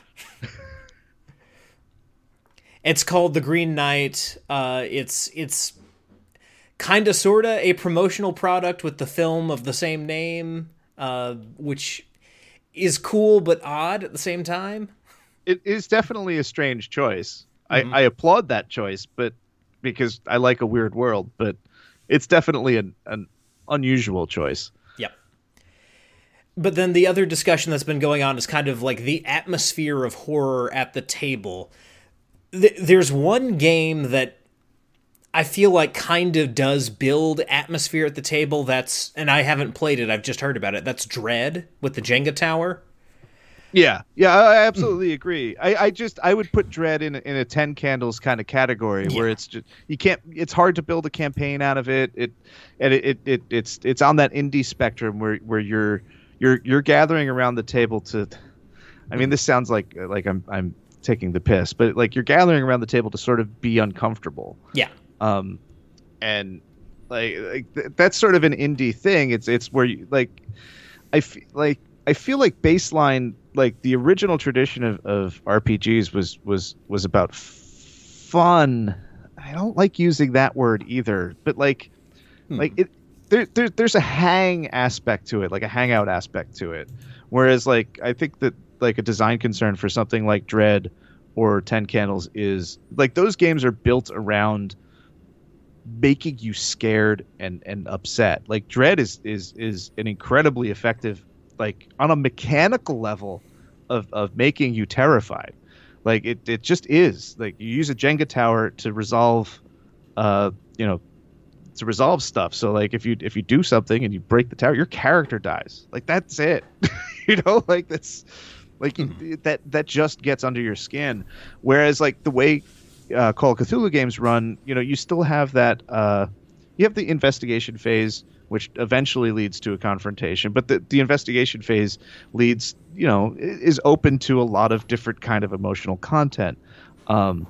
It's called The Green Knight. Uh, it's it's kind of sort of a promotional product with the film of the same name, uh, which is cool but odd at the same time. It is definitely a strange choice. Mm-hmm. I, I applaud that choice, but because I like a weird world, but it's definitely an, an unusual choice. Yep. But then the other discussion that's been going on is kind of like the atmosphere of horror at the table. Th- there's one game that I feel like kind of does build atmosphere at the table. That's, and I haven't played it, I've just heard about it. That's Dread with the Jenga tower. Yeah, yeah, I absolutely agree. I, I just I would put Dread in in a ten candles kind of category Yeah. where it's just you can't. It's hard to build a campaign out of it. It and it, it, it it's it's on that indie spectrum where where you're you're you're gathering around the table to. I mean, this sounds like like I'm I'm taking the piss, but like you're gathering around the table to sort of be uncomfortable. Yeah. Um, and like like th- that's sort of an indie thing. It's it's where you like I feel like. I feel like baseline, like the original tradition of, of R P Gs was was was about f- fun. I don't like using that word either, but like, hmm. like it, there, there there's a hang aspect to it, like a hangout aspect to it. Whereas, like, I think that like a design concern for something like Dread or Ten Candles is like those games are built around making you scared and and upset. Like Dread is is is an incredibly effective, like on a mechanical level of, of making you terrified. Like it, it just is like you use a Jenga tower to resolve, uh, you know, to resolve stuff. So like if you, if you do something and you break the tower, your character dies. Like that's it, you know, like that's like mm-hmm. that, that just gets under your skin. Whereas like the way uh, Call of Cthulhu games run, you know, you still have that, uh, you have the investigation phase, which eventually leads to a confrontation. But the, the investigation phase leads, you know, is open to a lot of different kind of emotional content. Um,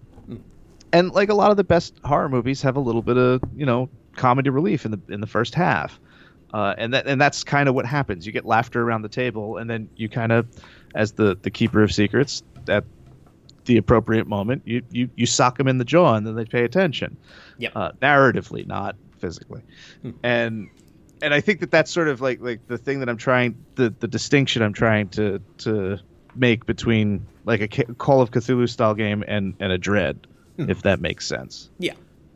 and like a lot of the best horror movies have a little bit of, you know, comedy relief in the in the first half. Uh, and that and that's kind of what happens. You get laughter around the table, and then you kind of, as the, the keeper of secrets, at the appropriate moment, you, you, you sock them in the jaw, and then they pay attention. Yep. Uh, narratively, not physically. Hmm. And and I think that that's sort of like like the thing that I'm trying the the distinction I'm trying to to make between like a Call of Cthulhu style game and and a Dread, hmm. if that makes sense. Yeah.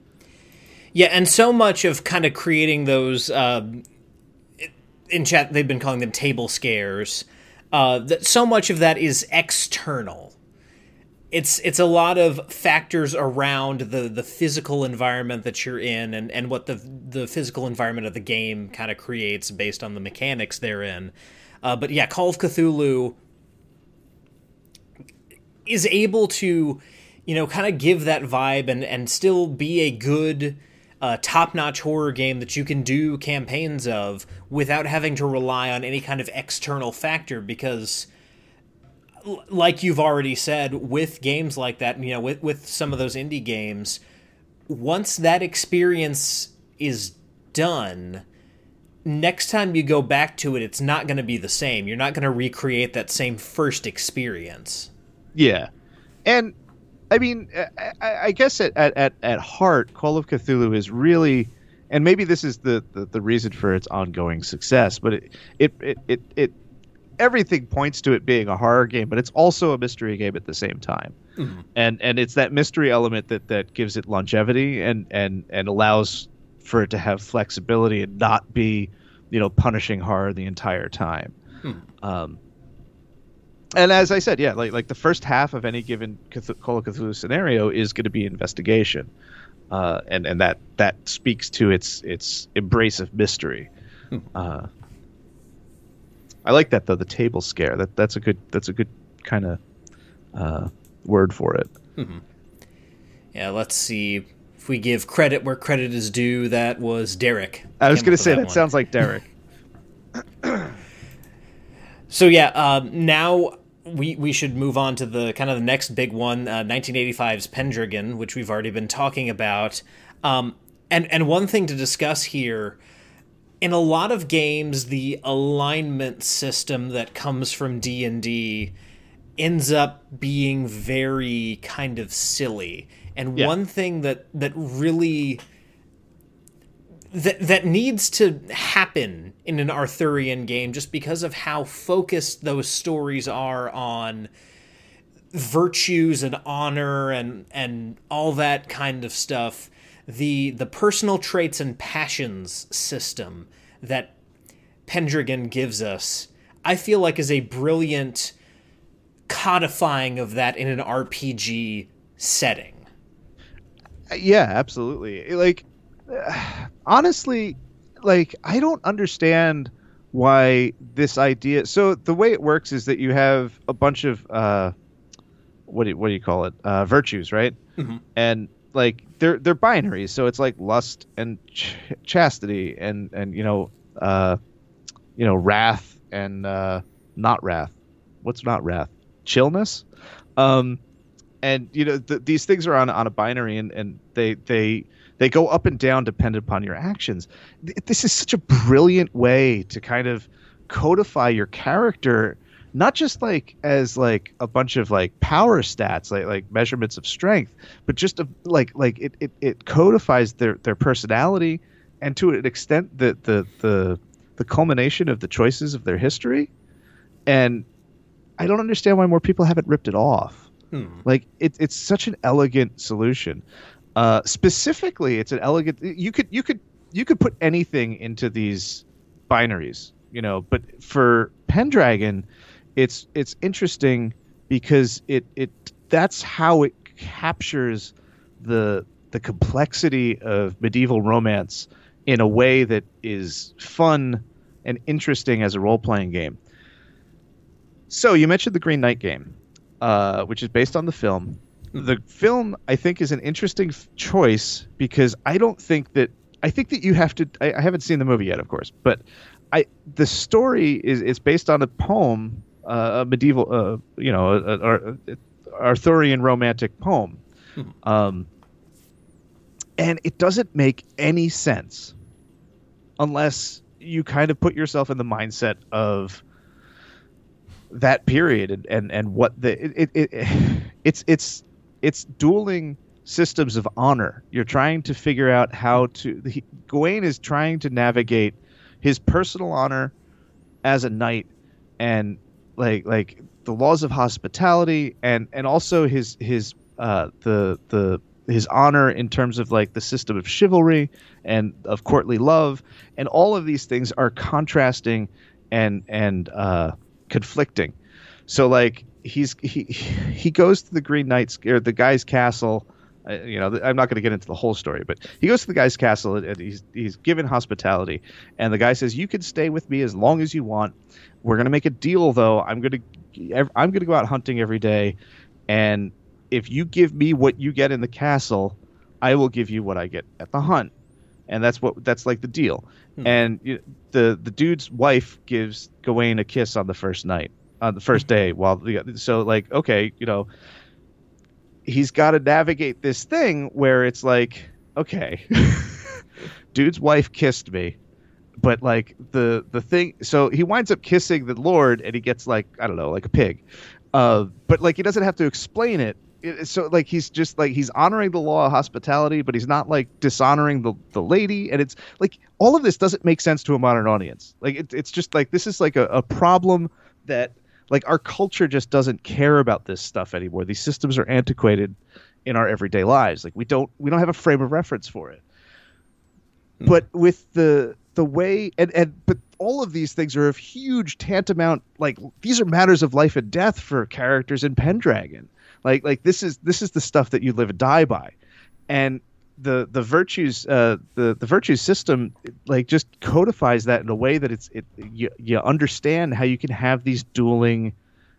Yeah, and so much of kind of creating those um, in chat they've been calling them table scares. Uh, that so much of that is external. It's it's a lot of factors around the, the physical environment that you're in and, and what the the physical environment of the game kind of creates based on the mechanics therein. Uh, but yeah, Call of Cthulhu is able to, you know, kind of give that vibe and, and still be a good, uh, top-notch horror game that you can do campaigns of without having to rely on any kind of external factor because... like you've already said, with games like that, you know, with, with some of those indie games, once that experience is done, next time you go back to it, it's not going to be the same. You're not going to recreate that same first experience. Yeah. And, I mean, I, I guess at, at, at heart, Call of Cthulhu is really... And maybe this is the, the, the reason for its ongoing success, but it it it... it, it everything points to it being a horror game, but it's also a mystery game at the same time. Mm-hmm. And and it's that mystery element that, that gives it longevity and, and, and allows for it to have flexibility and not be, you know, punishing horror the entire time. Mm-hmm. Um, and as I said, yeah, like like the first half of any given Cth- Call of Cthulhu scenario is going to be investigation. Uh, and, and that, that speaks to its its embrace of mystery. Mm-hmm. Uh I like that though, the table scare. That that's a good that's a good kind of uh, word for it. Mm-hmm. Yeah, let's see if we give credit where credit is due. That was Derek. I was going to say that, that sounds like Derek. So yeah, um, now we we should move on to the kind of the next big one, uh, nineteen eighty-five's Pendragon, which we've already been talking about. Um, and and one thing to discuss here, in a lot of games, the alignment system that comes from D and D ends up being very kind of silly. And yeah. one thing that that really that that needs to happen in an Arthurian game, just because of how focused those stories are on virtues and honor and and all that kind of stuff, the the personal traits and passions system that Pendragon gives us, I feel like is a brilliant codifying of that in an R P G setting. Yeah, absolutely. Like, honestly, like, I don't understand why this idea. So the way it works is that you have a bunch of uh, what do you, what do you call it? Uh, virtues, right? Mm-hmm. And like they're they're binaries. So it's like lust and ch- chastity, and and you know, uh, you know, wrath and uh, not wrath. What's not wrath? Chillness. Um, and you know, th- these things are on on a binary, and and they they. They go up and down dependent upon your actions. This is such a brilliant way to kind of codify your character, not just like as like a bunch of like power stats, like like measurements of strength, but just a, like like it, it, it codifies their, their personality, and to an extent the, the the the culmination of the choices of their history. And I don't understand why more people haven't ripped it off. Hmm. Like it, it's such an elegant solution. Uh, specifically, it's an elegant. You could you could you could put anything into these binaries, you know. But for Pendragon, it's it's interesting because it it that's how it captures the the complexity of medieval romance in a way that is fun and interesting as a role playing game. So you mentioned the Green Knight game, uh, which is based on the film. The film, I think, is an interesting f- choice because I don't think that I think that you have to. I, I haven't seen the movie yet, of course, but I the story is is based on a poem, uh, a medieval, uh, you know, a, a, a Arthurian romantic poem, hmm. um, and it doesn't make any sense unless you kind of put yourself in the mindset of that period and and, and what the it, it, it it's it's. It's dueling systems of honor. You're trying to figure out how to... He, Gawain is trying to navigate his personal honor as a knight and like like the laws of hospitality and, and also his his uh, the the his honor in terms of like the system of chivalry and of courtly love, and all of these things are contrasting and and uh, conflicting. So like he's he he goes to the Green Knight's or the guy's castle. Uh, you know, I'm not going to get into the whole story, but he goes to the guy's castle and he's he's given hospitality, and the guy says, "You can stay with me as long as you want. We're going to make a deal, though. I'm going to I'm going to go out hunting every day, and if you give me what you get in the castle, I will give you what I get at the hunt." And that's what that's like the deal. Hmm. And you, the the dude's wife gives Gawain a kiss on the first night. On the first day, while the, so like okay, you know, he's got to navigate this thing where it's like, okay, dude's wife kissed me, but like the the thing, so he winds up kissing the Lord, and he gets like I don't know, like a pig, uh, but like he doesn't have to explain it. it. So like he's just like he's honoring the law of hospitality, but he's not like dishonoring the the lady, and it's like all of this doesn't make sense to a modern audience. Like it, it's just like this is like a, a problem that. Like our culture just doesn't care about this stuff anymore. These systems are antiquated in our everyday lives. Like we don't we don't have a frame of reference for it. Mm. But with the the way and, and but all of these things are of huge tantamount. Like these are matters of life and death for characters in Pendragon. Like like this is this is the stuff that you live and die by, and the the virtues uh, the the virtues system like just codifies that in a way that it's it you, you understand how you can have these dueling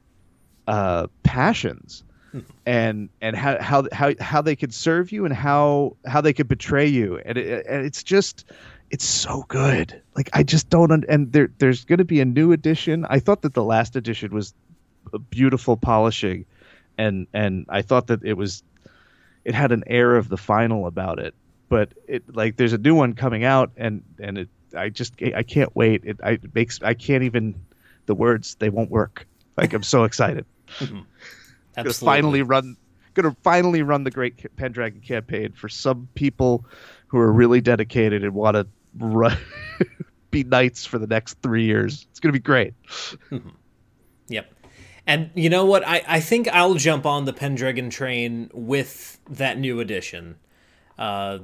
uh, passions hmm. and and how, how how how they could serve you and how how they could betray you, and, it, and it's just it's so good. Like I just don't un- and there there's going to be a new edition. I thought that the last edition was a beautiful polishing, and and I thought that it was it had an air of the final about it. But it like there's a new one coming out, and and it I just I can't wait. It, I, it makes I can't even the words they won't work. Like I'm so excited. Mm-hmm. Gonna finally run. Gonna finally run the Great Pendragon campaign for some people who are really dedicated and want to run, be knights for the next three years. It's gonna be great. Mm-hmm. Yep. And you know what? I, I think I'll jump on the Pendragon train with that new edition. Uh,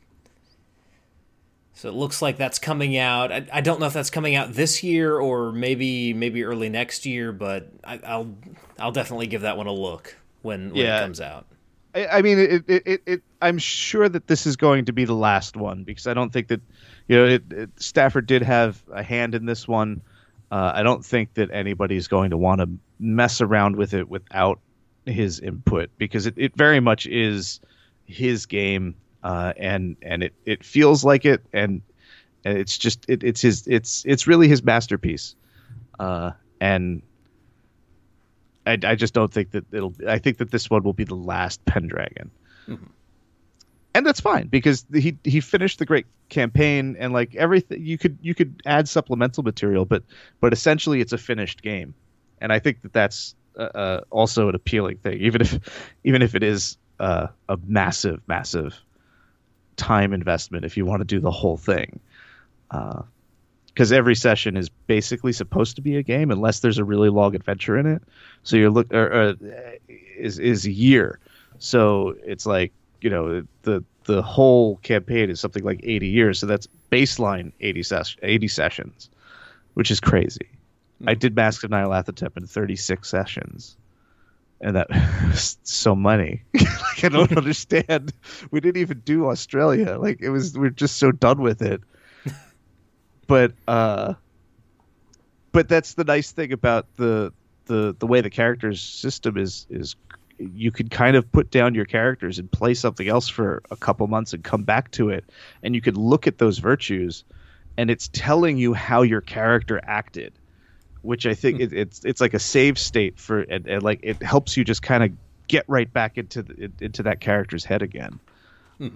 so it looks like that's coming out. I, I don't know if that's coming out this year or maybe maybe early next year, but I, I'll I'll definitely give that one a look when, when yeah. it comes out. I, I mean, it, it, it, it. I'm sure that this is going to be the last one because I don't think that, you know, it, it, Stafford did have a hand in this one. Uh, I don't think that anybody's going to want to mess around with it without his input because it, it very much is his game, uh, and and it, it feels like it, and and it's just it, it's his it's it's really his masterpiece, uh, and I, I just don't think that it'll. I think that this one will be the last Pendragon. Mm-hmm. And that's fine because he he finished the great campaign and like everything you could you could add supplemental material, but but essentially it's a finished game, and I think that that's uh, uh, also an appealing thing, even if even if it is uh, a massive massive time investment if you want to do the whole thing, because uh, every session is basically supposed to be a game unless there's a really long adventure in it. So you're look or, or is is a year, so it's like. You know, the the whole campaign is something like eighty years, so that's baseline eighty, ses- eighty sessions, which is crazy. Mm-hmm. I did Masks of Nyarlathotep in thirty-six sessions, and that was so many. Like, I don't understand. We didn't even do Australia. Like it was, we're just so done with it. But uh, but that's the nice thing about the the the way the characters system is is. You could kind of put down your characters and play something else for a couple months and come back to it. And you could look at those virtues and it's telling you how your character acted, which I think hmm. it, it's, it's like a save state for, and, and like, it helps you just kind of get right back into the, into that character's head again. Mm-hmm.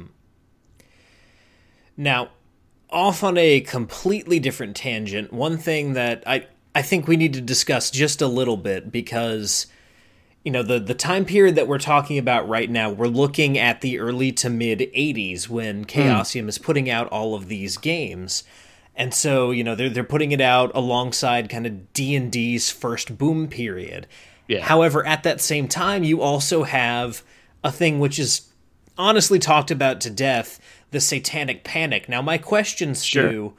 Now, off on a completely different tangent, one thing that I, I think we need to discuss just a little bit because you know, the, the time period that we're talking about right now, we're looking at the early to mid eighties when Chaosium mm. is putting out all of these games. And so, you know, they're they're putting it out alongside kind of D and D's first boom period. Yeah. However, at that same time, you also have a thing which is honestly talked about to death, the Satanic Panic. Now, my question, Stu, sure.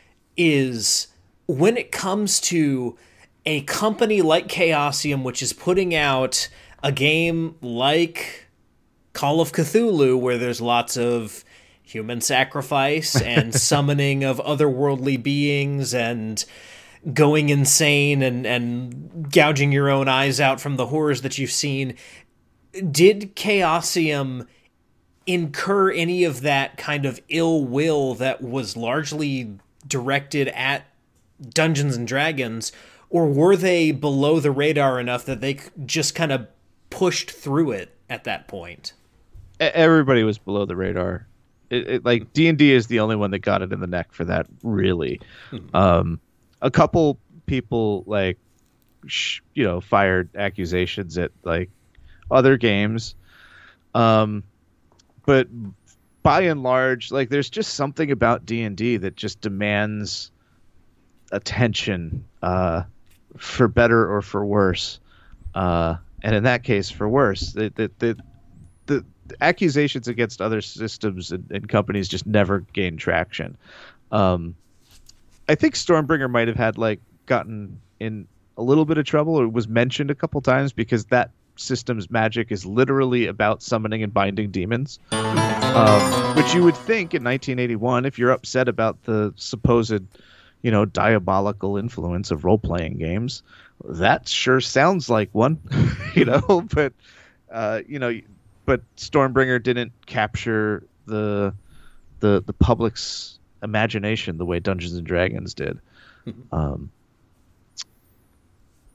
is when it comes to a company like Chaosium, which is putting out a game like Call of Cthulhu, where there's lots of human sacrifice and summoning of otherworldly beings and going insane and, and gouging your own eyes out from the horrors that you've seen. Did Chaosium incur any of that kind of ill will that was largely directed at Dungeons and Dragons? Or were they below the radar enough that they just kind of pushed through it at that point? Everybody was below the radar. It, it, like D and D is the only one that got it in the neck for that, really. Hmm. Um, a couple people like, sh- you know, fired accusations at like other games. Um, but by and large, like there's just something about D and D that just demands attention. Uh, for better or for worse, uh, and in that case, for worse. The the the, the accusations against other systems and, and companies just never gained traction. Um, I think Stormbringer might have had like gotten in a little bit of trouble, or was mentioned a couple times because that system's magic is literally about summoning and binding demons, um, which you would think in nineteen eighty-one, if you're upset about the supposed you know, diabolical influence of role-playing games. That sure sounds like one, you know, but, uh, you know, but Stormbringer didn't capture the, the, the public's imagination the way Dungeons and Dragons did. Um,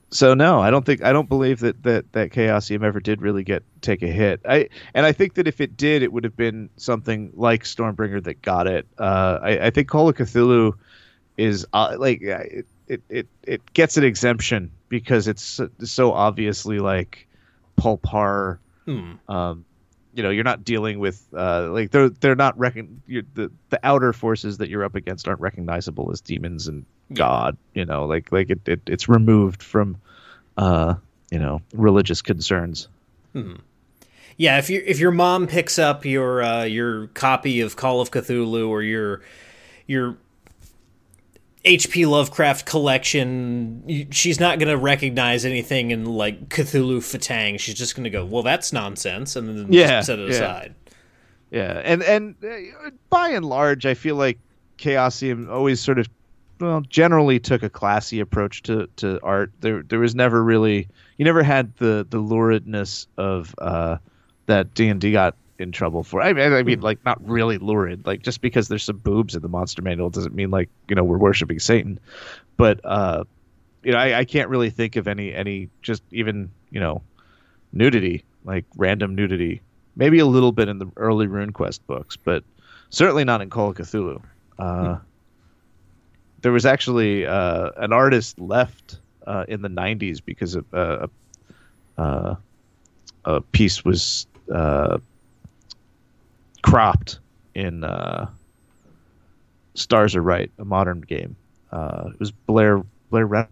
So no, I don't think I don't believe that that that Chaosium ever did really get take a hit. I and I think that if it did, it would have been something like Stormbringer that got it. Uh, I, I think Call of Cthulhu is uh, like it, it it it gets an exemption because it's so, so obviously like pulp horror. Hmm. Um, you know, you're not dealing with uh, like they're they're not recon you're, the the outer forces that you're up against aren't recognizable as demons and God. You know, like like it, it it's removed from uh you know religious concerns. Hmm. Yeah, if you if your mom picks up your uh, your copy of Call of Cthulhu or your your H P Lovecraft collection, she's not going to recognize anything in like Cthulhu Fatang. She's just going to go, well, that's nonsense, and then Yeah, just set it yeah. aside. Yeah, and and uh, by and large, I feel like Chaosium always sort of, well, generally took a classy approach to, to art. There there was never really, you never had the the luridness of uh, that D and D got in trouble for. I mean, I mean, like not really lurid. Like just because there's some boobs in the monster manual doesn't mean like you know we're worshiping Satan. But uh, you know, I, I can't really think of any any just even you know nudity, like random nudity. Maybe a little bit in the early RuneQuest books, but certainly not in Call of Cthulhu. Uh, hmm. There was actually uh, an artist left uh, in the nineties because of, uh, uh, a piece was uh, cropped in uh, Stars Are Right, a modern game. Uh, it was Blair Blair. Ra-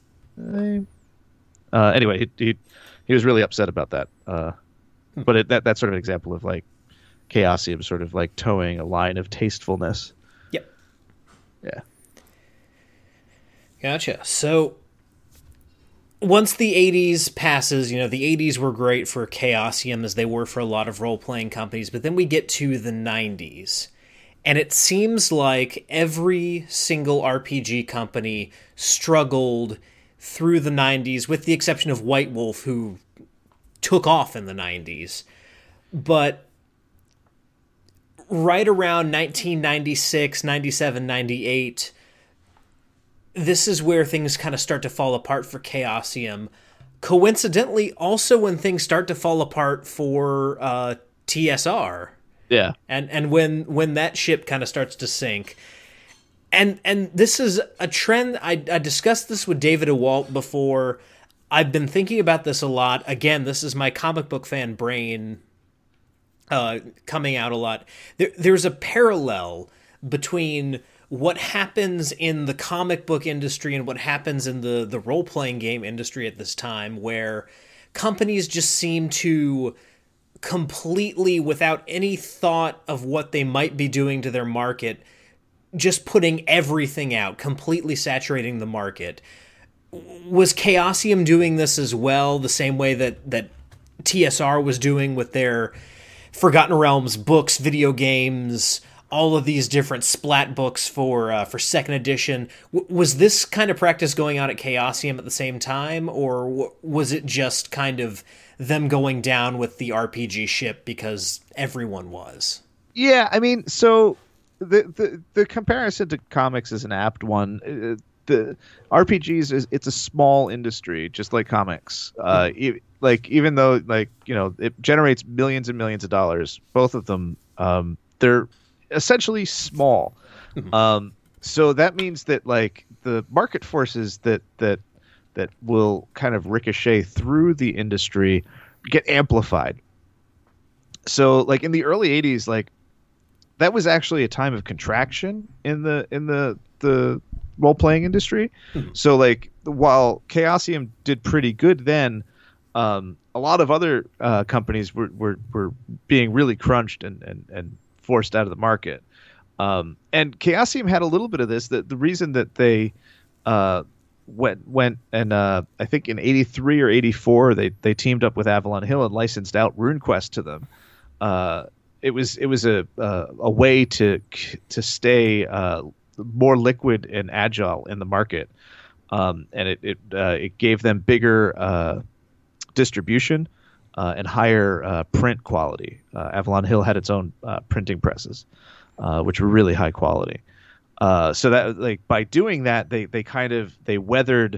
uh, anyway, he, he he was really upset about that. Uh, but it, that that's sort of an example of like Chaosium sort of like towing a line of tastefulness. Yep. Yeah. Gotcha. So once the eighties passes, you know, the eighties were great for Chaosium as they were for a lot of role-playing companies, but then we get to the nineties, and it seems like every single R P G company struggled through the nineties, with the exception of White Wolf, who took off in the nineties. But right around nineteen ninety-six, ninety-seven, ninety-eight, this is where things kind of start to fall apart for Chaosium. Coincidentally, also when things start to fall apart for uh, T S R. Yeah. And and when when that ship kind of starts to sink. And and this is a trend, I, I discussed this with David Ewalt before. I've been thinking about this a lot. Again, this is my comic book fan brain uh, coming out a lot. There, there's a parallel between what happens in the comic book industry and what happens in the, the role-playing game industry at this time, where companies just seem to completely, without any thought of what they might be doing to their market, just putting everything out, completely saturating the market. Was Chaosium doing this as well, the same way that, that T S R was doing with their Forgotten Realms books, video games, all of these different splat books for uh, for second edition? W- was this kind of practice going on at Chaosium at the same time, or w- was it just kind of them going down with the R P G ship because everyone was? Yeah, I mean, so the the, the comparison to comics is an apt one. Uh, the R P Gs is it's a small industry, just like comics. Uh, e- like even though like you know it generates millions and millions of dollars, both of them um, they're essentially small. Mm-hmm. Um, so that means that like the market forces that that that will kind of ricochet through the industry get amplified. So like in the early eighties, like that was actually a time of contraction in the in the the role-playing industry. Mm-hmm. So like while Chaosium did pretty good then, um, a lot of other uh, companies were, were were being really crunched and and and forced out of the market. Um, and Chaosium had a little bit of this. That the reason that they uh, went went and uh, I think in eighty-three or eighty-four they they teamed up with Avalon Hill and licensed out RuneQuest to them. Uh, it was it was a uh, a way to to stay uh, more liquid and agile in the market, um, and it it uh, it gave them bigger uh, distribution uh, and higher uh, print quality. Uh, Avalon Hill had its own uh, printing presses, uh, which were really high quality. Uh, so that like by doing that, they they kind of they weathered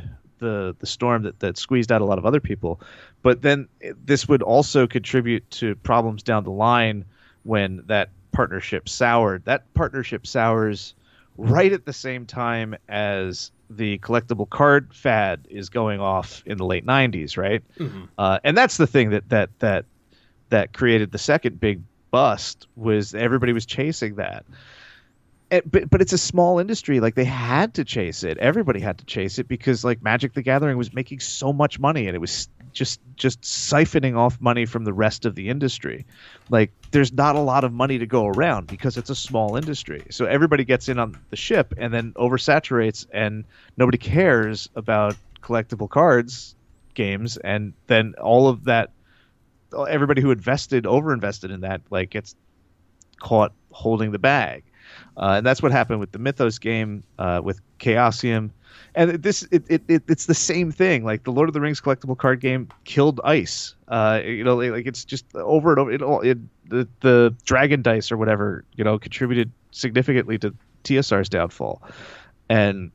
the the storm that, that squeezed out a lot of other people. But then this would also contribute to problems down the line when that partnership soured. That partnership sours right at the same time as the collectible card fad is going off in the late nineties, right? Mm-hmm. Uh, and that's the thing that that that that created the second big bust, was everybody was chasing that. And, but but it's a small industry. Like, they had to chase it. Everybody had to chase it because, like, Magic the Gathering was making so much money, and it was just just siphoning off money from the rest of the industry. Like, there's not a lot of money to go around because it's a small industry. So everybody gets in on the ship and then oversaturates, and nobody cares about collectible cards games. And then all of that, everybody who invested, overinvested in that, like, gets caught holding the bag. Uh, and that's what happened with the Mythos game, uh, with Chaosium. And this, it, it, it, it's the same thing. Like, the Lord of the Rings collectible card game killed Ice. Uh, you know, like, it's just over and over. It all, it, the, the Dragon Dice or whatever, you know, contributed significantly to T S R's downfall. And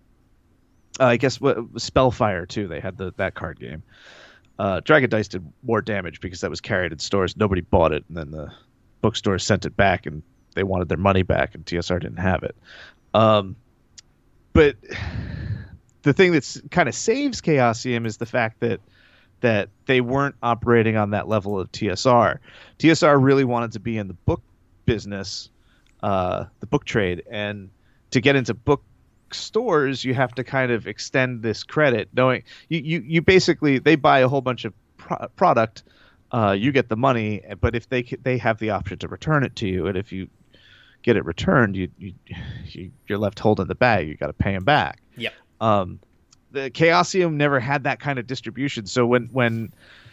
uh, I guess what Spellfire too. They had the that card game. Uh, Dragon Dice did more damage because that was carried in stores. Nobody bought it, and then the bookstores sent it back, and they wanted their money back, and T S R didn't have it. Um, but the thing that's kind of saves Chaosium is the fact that that they weren't operating on that level of T S R. T S R really wanted to be in the book business, uh, the book trade, and to get into book stores, you have to kind of extend this credit, knowing you you, you basically, they buy a whole bunch of pro- product, uh, you get the money, but if they they have the option to return it to you, and if you get it returned, you, you, you you're left holding the bag. You got to pay them back. Yep. Um, the Chaosium never had that kind of distribution. So when when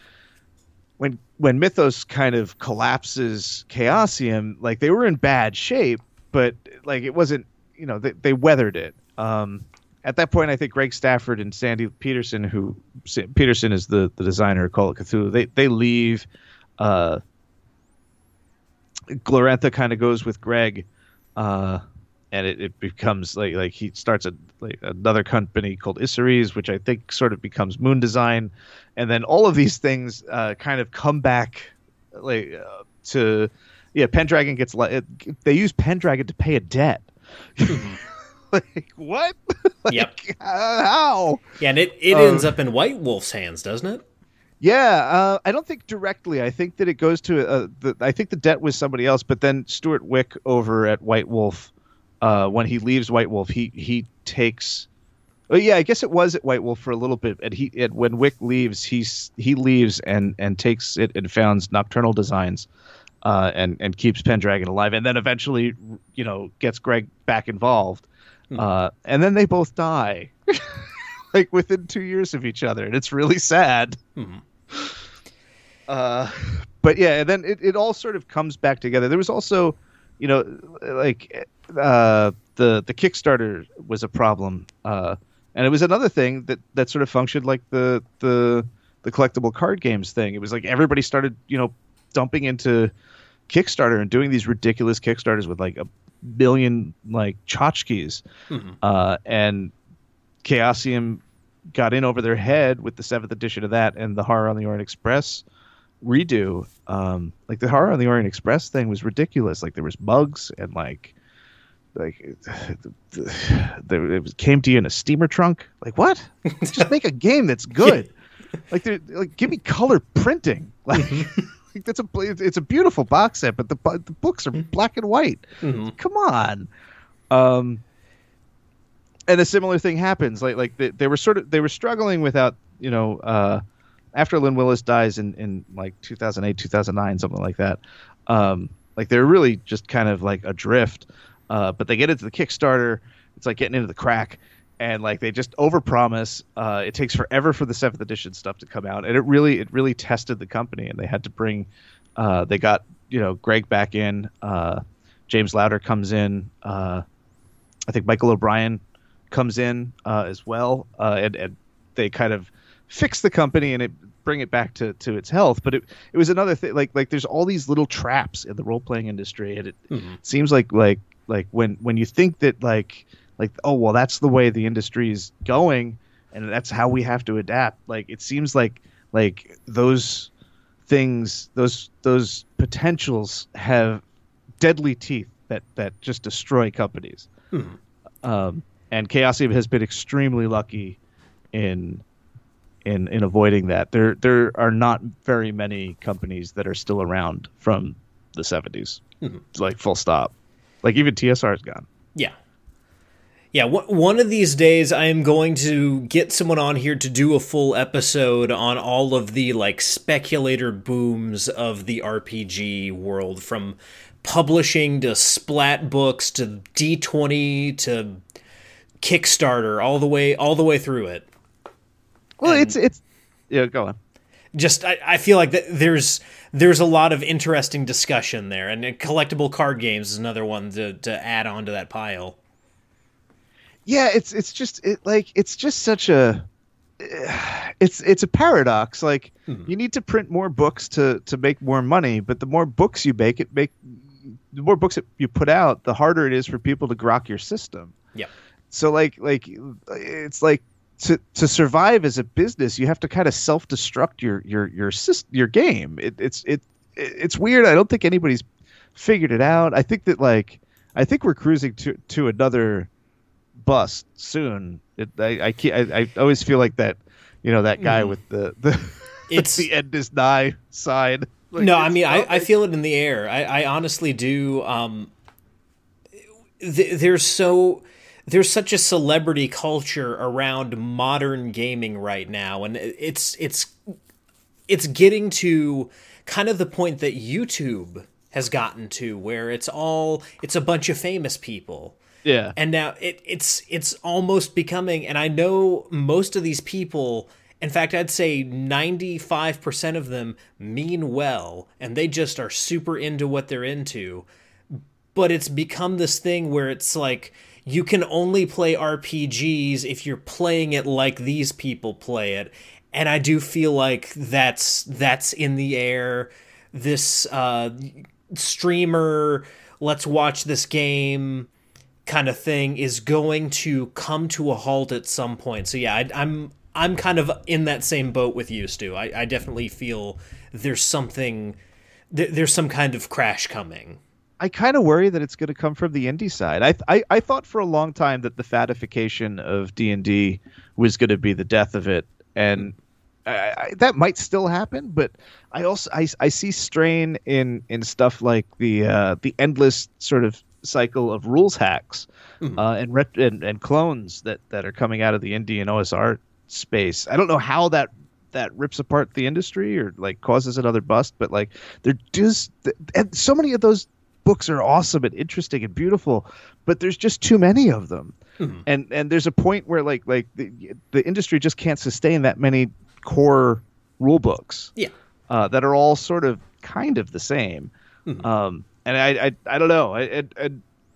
when when Mythos kind of collapses Chaosium, like, they were in bad shape, but like, it wasn't, you know, they, they weathered it. Um, at that point, I think Greg Stafford and Sandy Peterson, who Peterson is the, the designer of Call of Cthulhu, they they leave. Uh, Glorantha kind of goes with Greg, uh, and it, it becomes like like he starts a like another company called Issaries, which I think sort of becomes Moon Design, and then all of these things uh, kind of come back like uh, to yeah. Pendragon gets it, they use Pendragon to pay a debt. Like, what? Like, yep. Uh, how? Yeah, and it it um, ends up in White Wolf's hands, doesn't it? Yeah, uh, I don't think directly. I think that it goes to uh, the. I think the debt was somebody else, but then Stuart Wick over at White Wolf, uh, when he leaves White Wolf, he he takes. Oh yeah, I guess it was at White Wolf for a little bit, and he and when Wick leaves, he's he leaves and and takes it and founds Nocturnal Designs, uh, and and keeps Pendragon alive, and then eventually, you know, gets Greg back involved, hmm. uh, and then they both die. Like, within two years of each other, and it's really sad. Mm-hmm. Uh, but yeah, and then it, it all sort of comes back together. There was also, you know, like uh, the the Kickstarter was a problem, uh, and it was another thing that, that sort of functioned like the the the collectible card games thing. It was like everybody started, you know, dumping into Kickstarter and doing these ridiculous Kickstarters with like a million like tchotchkes, mm-hmm. uh, and Chaosium got in over their head with the seventh edition of that and the Horror on the Orient Express redo. Um, like, the Horror on the Orient Express thing was ridiculous. Like, there was bugs and like, like it came to you in a steamer trunk. Like, what? Just make a game that's good. Like, like, give me color printing. Like, like that's a it's a beautiful box set, but the the books are black and white. Mm-hmm. Come on. Um. And a similar thing happens. Like like they, they were sort of they were struggling without, you know, uh, after Lynn Willis dies in, in like two thousand eight, two thousand nine, something like that. Um, like, they're really just kind of like adrift. Uh, but they get into the Kickstarter. It's like getting into the crack, and like they just overpromise. Uh, it takes forever for the seventh edition stuff to come out, and it really it really tested the company. And they had to bring. Uh, they got, you know, Greg back in. Uh, James Lauder comes in. Uh, I think Michael O'Brien comes in uh, as well, uh, and, and they kind of fix the company and it bring it back to, to its health. But it it was another thing. Like like there's all these little traps in the role playing industry, and it mm-hmm. seems like like like when when you think that like like oh well that's the way the industry is going, and that's how we have to adapt. Like it seems like like those things, those those potentials have deadly teeth that that just destroy companies. Hmm. Um, and Chaosium has been extremely lucky in in in avoiding that. There there are not very many companies that are still around from the seventies. Mm-hmm. Like full stop. Like even T S R is gone. Yeah. Yeah, one of these days I am going to get someone on here to do a full episode on all of the like speculator booms of the R P G world, from publishing to splat books to D twenty to Kickstarter, all the way all the way through it. Well, and it's it's yeah, go on. Just I, I feel like that there's there's a lot of interesting discussion there, and collectible card games is another one to to add on to that pile. Yeah, it's it's just it, like it's just such a it's it's a paradox. Like mm-hmm. you need to print more books to to make more money, but the more books you make, it make the more books that you put out, the harder it is for people to grok your system. Yeah. So like like it's like to to survive as a business, you have to kind of self-destruct your your your your game. It, it's it it's weird. I don't think anybody's figured it out. I think that like I think we're cruising to to another bust soon. It, I, I I I always feel like that, you know, that guy mm. with the the it's the end is nigh sign. Like, no, I mean I, I feel it in the air. I, I honestly do. Um, th- there's so there's such a celebrity culture around modern gaming right now, and it's it's it's getting to kind of the point that YouTube has gotten to, where it's all it's a bunch of famous people. Yeah. And now it, it's it's almost becoming, and I know most of these people, in fact, I'd say ninety-five percent of them mean well, and they just are super into what they're into. But it's become this thing where it's like, you can only play R P Gs if you're playing it like these people play it. And I do feel like that's that's in the air. This uh, streamer, let's watch this game kind of thing is going to come to a halt at some point. So yeah, I, I'm I'm kind of in that same boat with you, Stu. I, I definitely feel there's something, th- there's some kind of crash coming. I kind of worry that it's going to come from the indie side. I, I I thought for a long time that the fadification of D and D was going to be the death of it, and I, I, that might still happen. But I also I, I see strain in in stuff like the uh, the endless sort of cycle of rules hacks mm-hmm. uh, and, ret- and and clones that, that are coming out of the indie and O S R space. I don't know how that that rips apart the industry or like causes another bust, but like they're just and so many of those books are awesome and interesting and beautiful, but there's just too many of them. Mm-hmm. And and there's a point where like like the the industry just can't sustain that many core rule books. Yeah, uh, that are all sort of kind of the same. Mm-hmm. Um, And I, I, I don't know. I, I, I,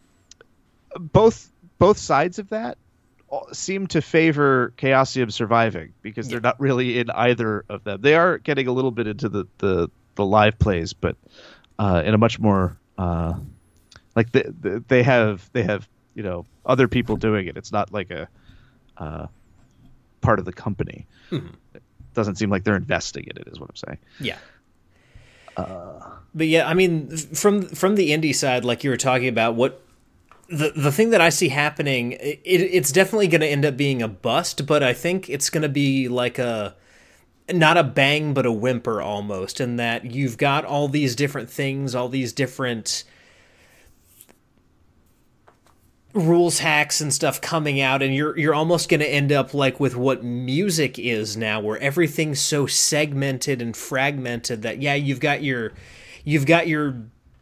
both both sides of that seem to favor Chaosium surviving because yeah. they're not really in either of them. They are getting a little bit into the, the, the live plays, but uh, in a much more uh, like the, the, they have they have you know other people doing it. It's not like a uh, part of the company. Mm-hmm. It doesn't seem like they're investing in it, is what I'm saying. Yeah. Uh, but yeah, I mean, from from the indie side, like you were talking about, what the the thing that I see happening, it, it's definitely going to end up being a bust, but I think it's going to be like a not a bang, but a whimper almost, in that you've got all these different things, all these different rules hacks and stuff coming out, and you're you're almost going to end up like with what music is now, where everything's so segmented and fragmented that yeah, you've got your you've got your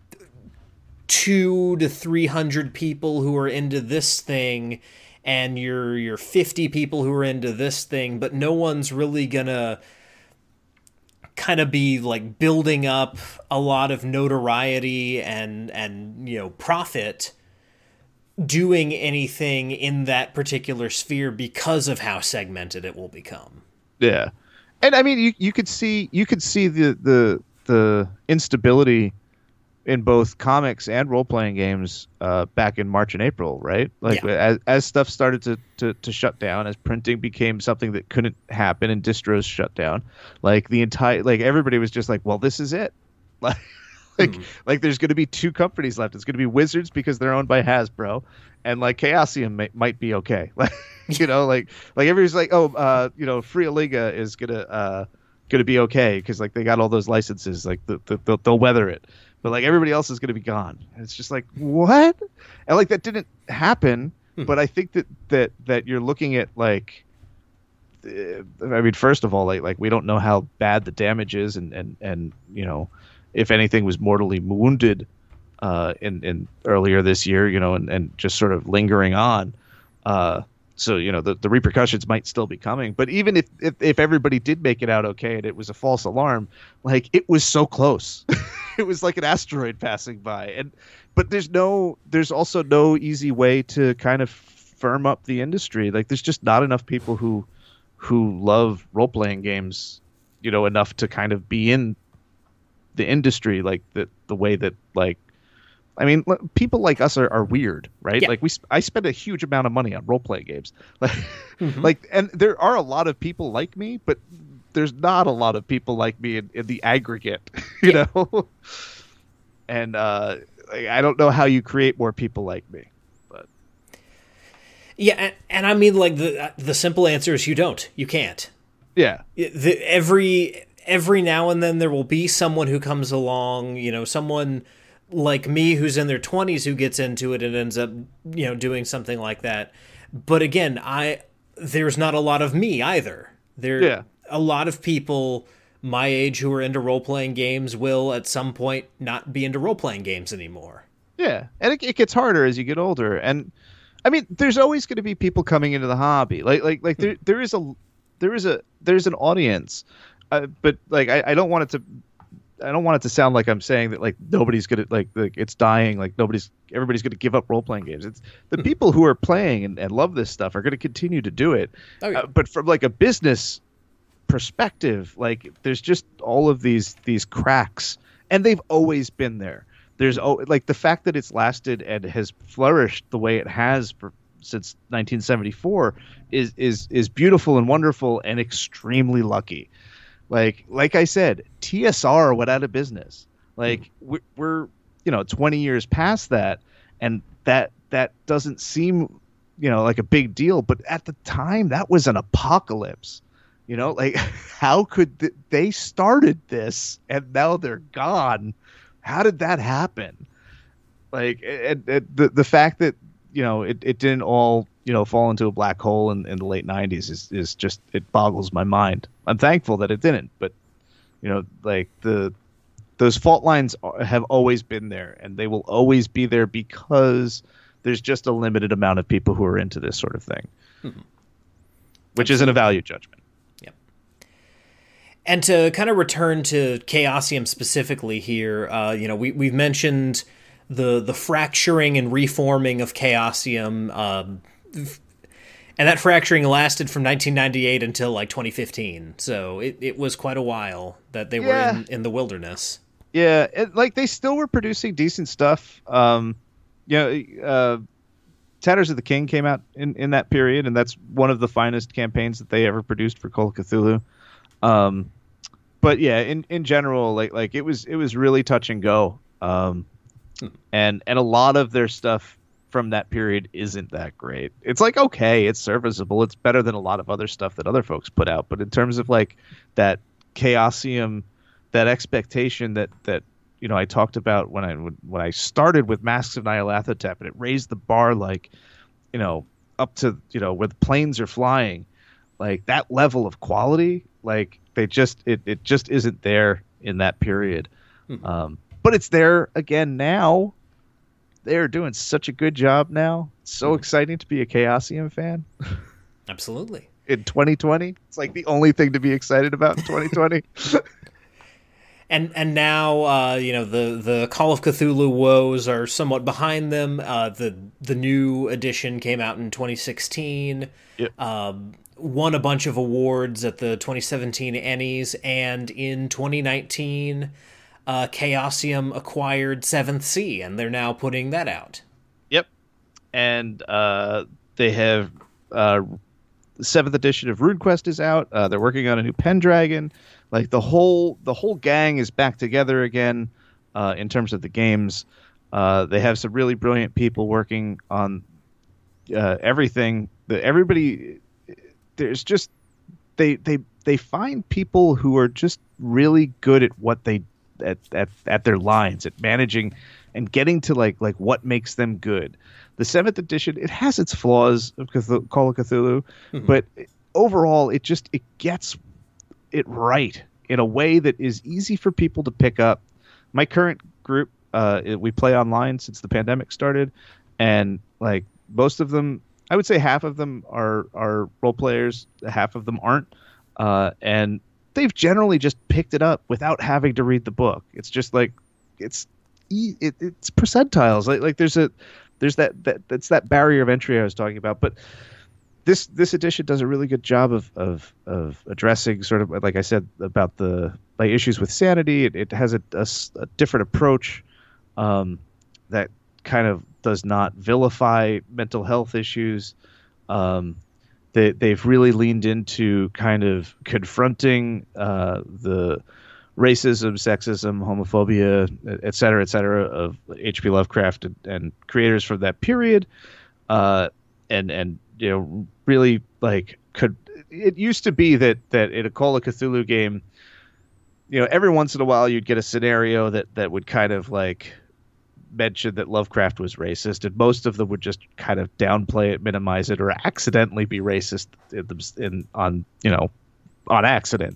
two to three hundred people who are into this thing, and your your fifty people who are into this thing, but no one's really gonna kind of be like building up a lot of notoriety and and you know profit doing anything in that particular sphere because of how segmented it will become. Yeah. And I mean, you, you could see, you could see the, the, the instability in both comics and role playing games uh, back in March and April, right? Like Yeah. as as stuff started to, to to shut down, as printing became something that couldn't happen, and distros shut down, like the entire like everybody was just like, well, this is it. Like like Mhm. like there's going to be two companies left. It's going to be Wizards because they're owned by Hasbro, and like Chaosium may, might be okay. Like you know, like like everybody's like, oh, uh, you know, Free Liga is gonna uh gonna be okay because like they got all those licenses, like the, the, they'll, they'll weather it. But like everybody else is going to be gone, and it's just like what? And like that didn't happen. Hmm. But I think that that that you're looking at like, uh, I mean, first of all, like like we don't know how bad the damage is, and and and you know, if anything was mortally wounded, uh, in in earlier this year, you know, and and just sort of lingering on, uh. So, you know, the, the repercussions might still be coming. But even if, if, if everybody did make it out okay and it was a false alarm, like it was so close. It was like an asteroid passing by. And but there's no there's also no easy way to kind of firm up the industry. Like there's just not enough people who who love role playing games, you know, enough to kind of be in the industry like the the way that like I mean, people like us are, are weird, right? Yeah. Like we, I spend a huge amount of money on role playing games, like, Mhm. like, and there are a lot of people like me, but there's not a lot of people like me in, in the aggregate, you Yeah. know. And uh, like, I don't know how you create more people like me, but Yeah, and, and I mean, like the the simple answer is you don't. You can't. yeah, The, every every now and then there will be someone who comes along, you know, someone like me who's in their twenties who gets into it and ends up, you know, doing something like that. But again, I there's not a lot of me either. There Yeah. a lot of people my age who are into role-playing games will at some point not be into role-playing games anymore. yeah, and it, it gets harder as you get older. And I mean, there's always going to be people coming into the hobby. Like, like, like there, there is a, there is a, there's an audience, uh, but like, I, I don't want it to. I don't want it to sound like I'm saying that like nobody's gonna like, like it's dying, like nobody's everybody's gonna give up role playing games. It's the people who are playing and, and love this stuff are gonna continue to do it. Oh, yeah. Uh, but from like a business perspective, like there's just all of these these cracks, and they've always been there. There's oh, like the fact that it's lasted and has flourished the way it has for since nineteen seventy-four is is is beautiful and wonderful and extremely lucky. Like, like I said, T S R went out of business. Like we're, we're, you know, twenty years past that, and that that doesn't seem, you know, like a big deal. But at the time, that was an apocalypse. You know, like how could th- they started this and now they're gone? How did that happen? Like, and, and the the fact that you know it, it didn't all you know fall into a black hole in, in the late nineties is is just it boggles my mind. I'm thankful that it didn't, but you know, like the those fault lines are, have always been there, and they will always be there because there's just a limited amount of people who are into this sort of thing, Mhm. which isn't a value judgment. Yep. And to kind of return to Chaosium specifically here, uh, you know, we we've mentioned the the fracturing and reforming of Chaosium. Um, And that fracturing lasted from nineteen ninety-eight until like twenty fifteen. So it, it was quite a while that they Yeah. were in, in the wilderness. Yeah, it, like they still were producing decent stuff. Um, you know, uh, Tatters of the King came out in, in that period, and that's one of the finest campaigns that they ever produced for Call of Cthulhu. Um, but yeah, in, in general, like like it was it was really touch and go. Um, and and a lot of their stuff from that period isn't that great. It's like, okay, it's serviceable. It's better than a lot of other stuff that other folks put out. But in terms of like that Chaosium, that expectation that, that, you know, I talked about when I, when I started with Masks of Nyarlathotep, and it raised the bar, like, you know, up to, you know, where the planes are flying, like that level of quality, like they just, it, it just isn't there in that period. Mhm. Um, but it's there again now. They're doing such a good job now. It's so exciting to be a Chaosium fan Absolutely. in twenty twenty. It's like the only thing to be excited about in twenty twenty. And and now uh, you know the the Call of Cthulhu woes are somewhat behind them. Uh, the the new edition came out in twenty sixteen. Yep. Um, won a bunch of awards at the twenty seventeen Ennies, and in twenty nineteen uh, Chaosium acquired Seventh Sea, and they're now putting that out. Yep, and uh, they have uh, the seventh edition of RuneQuest is out. Uh, they're working on a new Pendragon. Like the whole the whole gang is back together again uh, in terms of the games. Uh, they have some really brilliant people working on uh, everything. The, everybody, there's just they they they find people who are just really good at what they at at, at their lines, at managing and getting to like like what makes them good. The seventh edition, it has its flaws of Cthulhu, Call of Cthulhu, mm-hmm. but overall, it just it gets it right in a way that is easy for people to pick up. My current group, uh, it, we play online since the pandemic started, and like most of them, I would say half of them are are role players, half of them aren't, uh, and they've generally just picked it up without having to read the book. It's just like it's it, it's percentiles. Like like there's a there's that that that's that barrier of entry I was talking about, but. This this edition does a really good job of, of of addressing sort of like I said about the like issues with sanity. It, it has a, a, a different approach um, that kind of does not vilify mental health issues. Um, they they've really leaned into kind of confronting uh, the racism, sexism, homophobia, et cetera, et cetera, of H P Lovecraft and, and creators from that period, uh, and and you know, really like could it used to be that that in a Call of Cthulhu game, you know, every once in a while you'd get a scenario that that would kind of like mention that Lovecraft was racist, and most of them would just kind of downplay it, minimize it, or accidentally be racist in, in on you know on accident.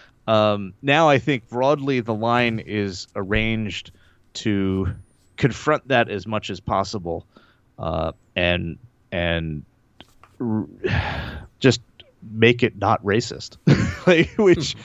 Um, now I think broadly the line is arranged to confront that as much as possible, uh, and and just make it not racist, like which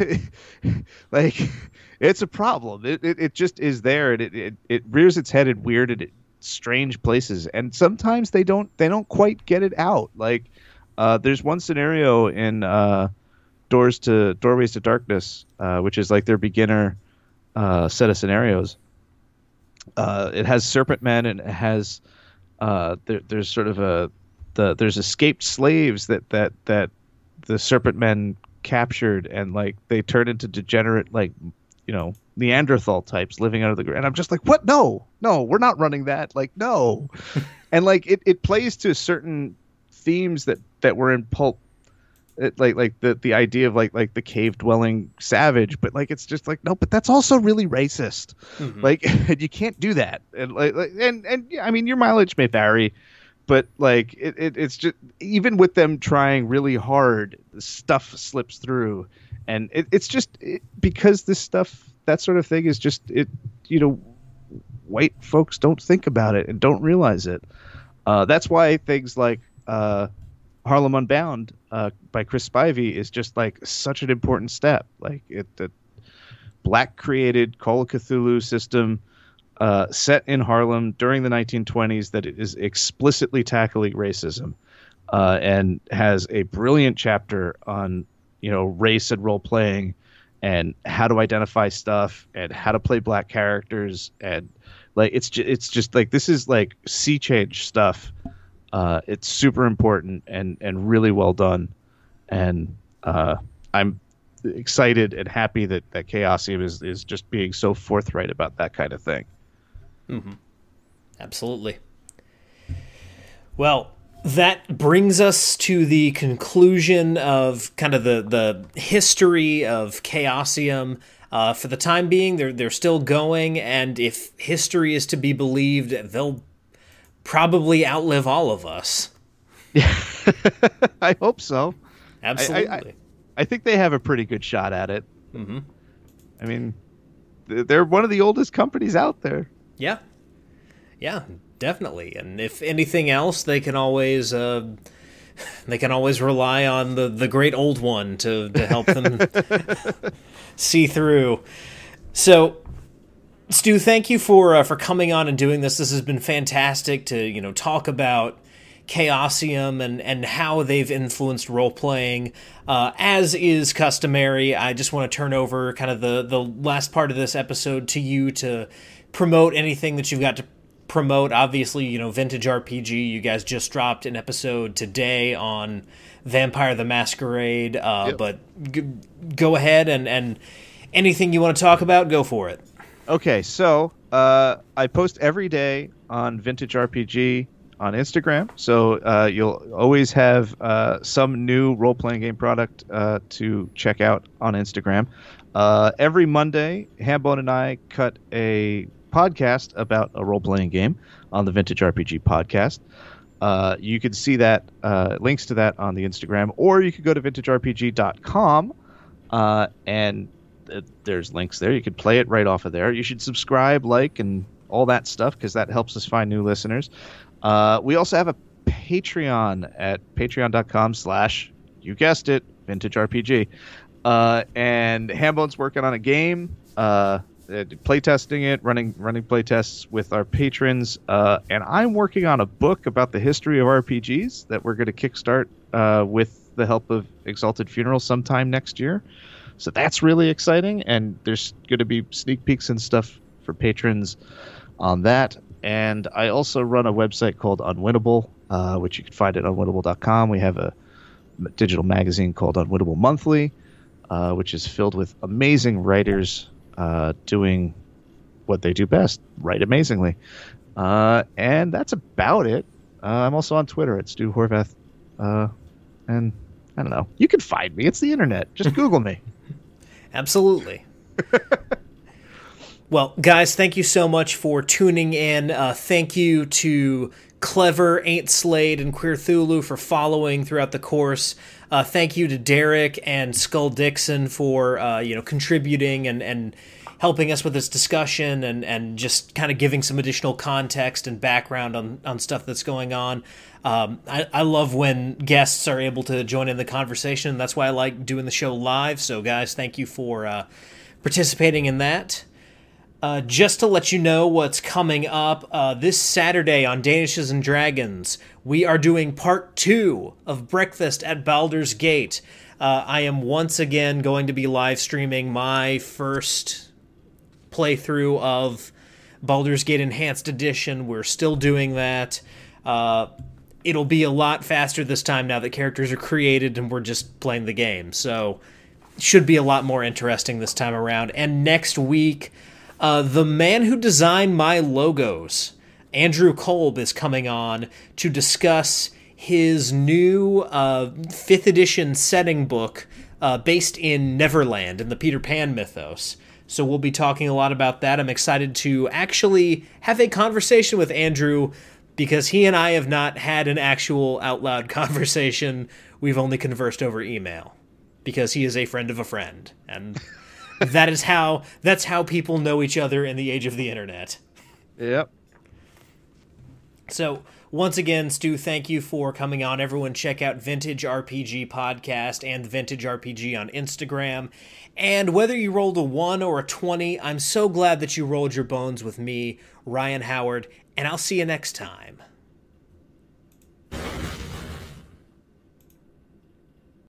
like it's a problem. It, it it just is there, and it, it it rears its head in weird and strange places, and sometimes they don't they don't quite get it out. Like uh, there's one scenario in uh, Doors to Doorways to Darkness, uh, which is like their beginner uh, set of scenarios. Uh, it has serpent men, and it has uh, there, there's sort of a The, there's escaped slaves that, that that the serpent men captured, and like they turn into degenerate, like, you know, Neanderthal types living under the ground. And I'm just like, what? No, no, we're not running that. Like, no. And like it, it plays to certain themes that, that were in pulp, it, like like the, the idea of like like the cave dwelling savage, but like it's just like no, but that's also really racist. Mm-hmm. Like, and you can't do that. And like and and I mean, your mileage may vary. But like it, it, it's just even with them trying really hard, stuff slips through, and it, it's just it, because this stuff, that sort of thing, is just it. You know, white folks don't think about it and don't realize it. Uh, that's why things like uh, Harlem Unbound uh, by Chris Spivey is just like such an important step. Like it, the black created Call of Cthulhu system. Uh, set in Harlem during the nineteen twenties that it is explicitly tackling racism, uh, and has a brilliant chapter on, you know, race and role playing and how to identify stuff and how to play black characters. And like, it's just, it's just like, this is like sea change stuff. Uh, it's super important and, and really well done. And uh, I'm excited and happy that, that Chaosium is, is just being so forthright about that kind of thing. Mm-hmm. Absolutely. Well, that brings us to the conclusion of kind of the, the history of Chaosium. Uh, for the time being, they're they're still going, and if history is to be believed, they'll probably outlive all of us. Yeah, I hope so. Absolutely. I, I, I think they have a pretty good shot at it. Mm-hmm. I mean, they're one of the oldest companies out there. Yeah, yeah, definitely. And if anything else, they can always uh, they can always rely on the, the great old one to, to help them see through. So, Stu, thank you for uh, for coming on and doing this. This has been fantastic to you know talk about Chaosium and, and how they've influenced role-playing. Uh, as is customary, I just want to turn over kind of the, the last part of this episode to you to promote anything that you've got to promote. Obviously, you know, Vintage R P G, you guys just dropped an episode today on Vampire the Masquerade, uh, yep. but g- go ahead and, and anything you want to talk about, go for it. Okay, so uh, I post every day on Vintage R P G on Instagram, so uh, you'll always have uh, some new role-playing game product uh, to check out on Instagram. Uh, every Monday, Hambone and I cut a podcast about a role-playing game on the Vintage R P G podcast. Uh, you can see that uh, links to that on the Instagram, or you could go to vintage r p g dot com uh, and th- there's links there. You can play it right off of there. You should subscribe, like, and all that stuff because that helps us find new listeners. Uh, we also have a Patreon at patreon.com slash, you guessed it, Vintage R P G. Uh, and Hambone's working on a game, uh, playtesting it, running running playtests with our patrons. Uh, and I'm working on a book about the history of R P Gs that we're going to kickstart uh, with the help of Exalted Funeral sometime next year. So that's really exciting. And there's going to be sneak peeks and stuff for patrons on that. And I also run a website called Unwinnable, uh, which you can find at unwinnable dot com. We have a digital magazine called Unwinnable Monthly, uh, which is filled with amazing writers uh, doing what they do best, write amazingly. Uh, and that's about it. Uh, I'm also on Twitter at Stu Horvath. Uh, and I don't know. You can find me. It's the internet. Just Google me. Absolutely. Well, guys, thank you so much for tuning in. Uh, thank you to Clever, Ain't Slade, and Queer Thulu for following throughout the course. Uh, thank you to Derek and Skull Dixon for uh, you know contributing and, and helping us with this discussion and, and just kind of giving some additional context and background on, on stuff that's going on. Um, I, I love when guests are able to join in the conversation. That's why I like doing the show live. So, guys, thank you for uh, participating in that. Uh, just to let you know what's coming up, uh, this Saturday on Danishes and Dragons, we are doing part two of Breakfast at Baldur's Gate. Uh, I am once again going to be live streaming my first playthrough of Baldur's Gate Enhanced Edition. We're still doing that. Uh, it'll be a lot faster this time now that characters are created and we're just playing the game. So, should be a lot more interesting this time around. And next week, Uh, the man who designed my logos, Andrew Kolb, is coming on to discuss his new uh, fifth edition setting book uh, based in Neverland, in the Peter Pan mythos. So we'll be talking a lot about that. I'm excited to actually have a conversation with Andrew because he and I have not had an actual out loud conversation. We've only conversed over email because he is a friend of a friend. And that is how that's how people know each other in the age of the internet. Yep. So once again, Stu, thank you for coming on. Everyone check out Vintage R P G Podcast and Vintage R P G on Instagram. And whether you rolled a one or a twenty, I'm so glad that you rolled your bones with me, Ryan Howard, and I'll see you next time.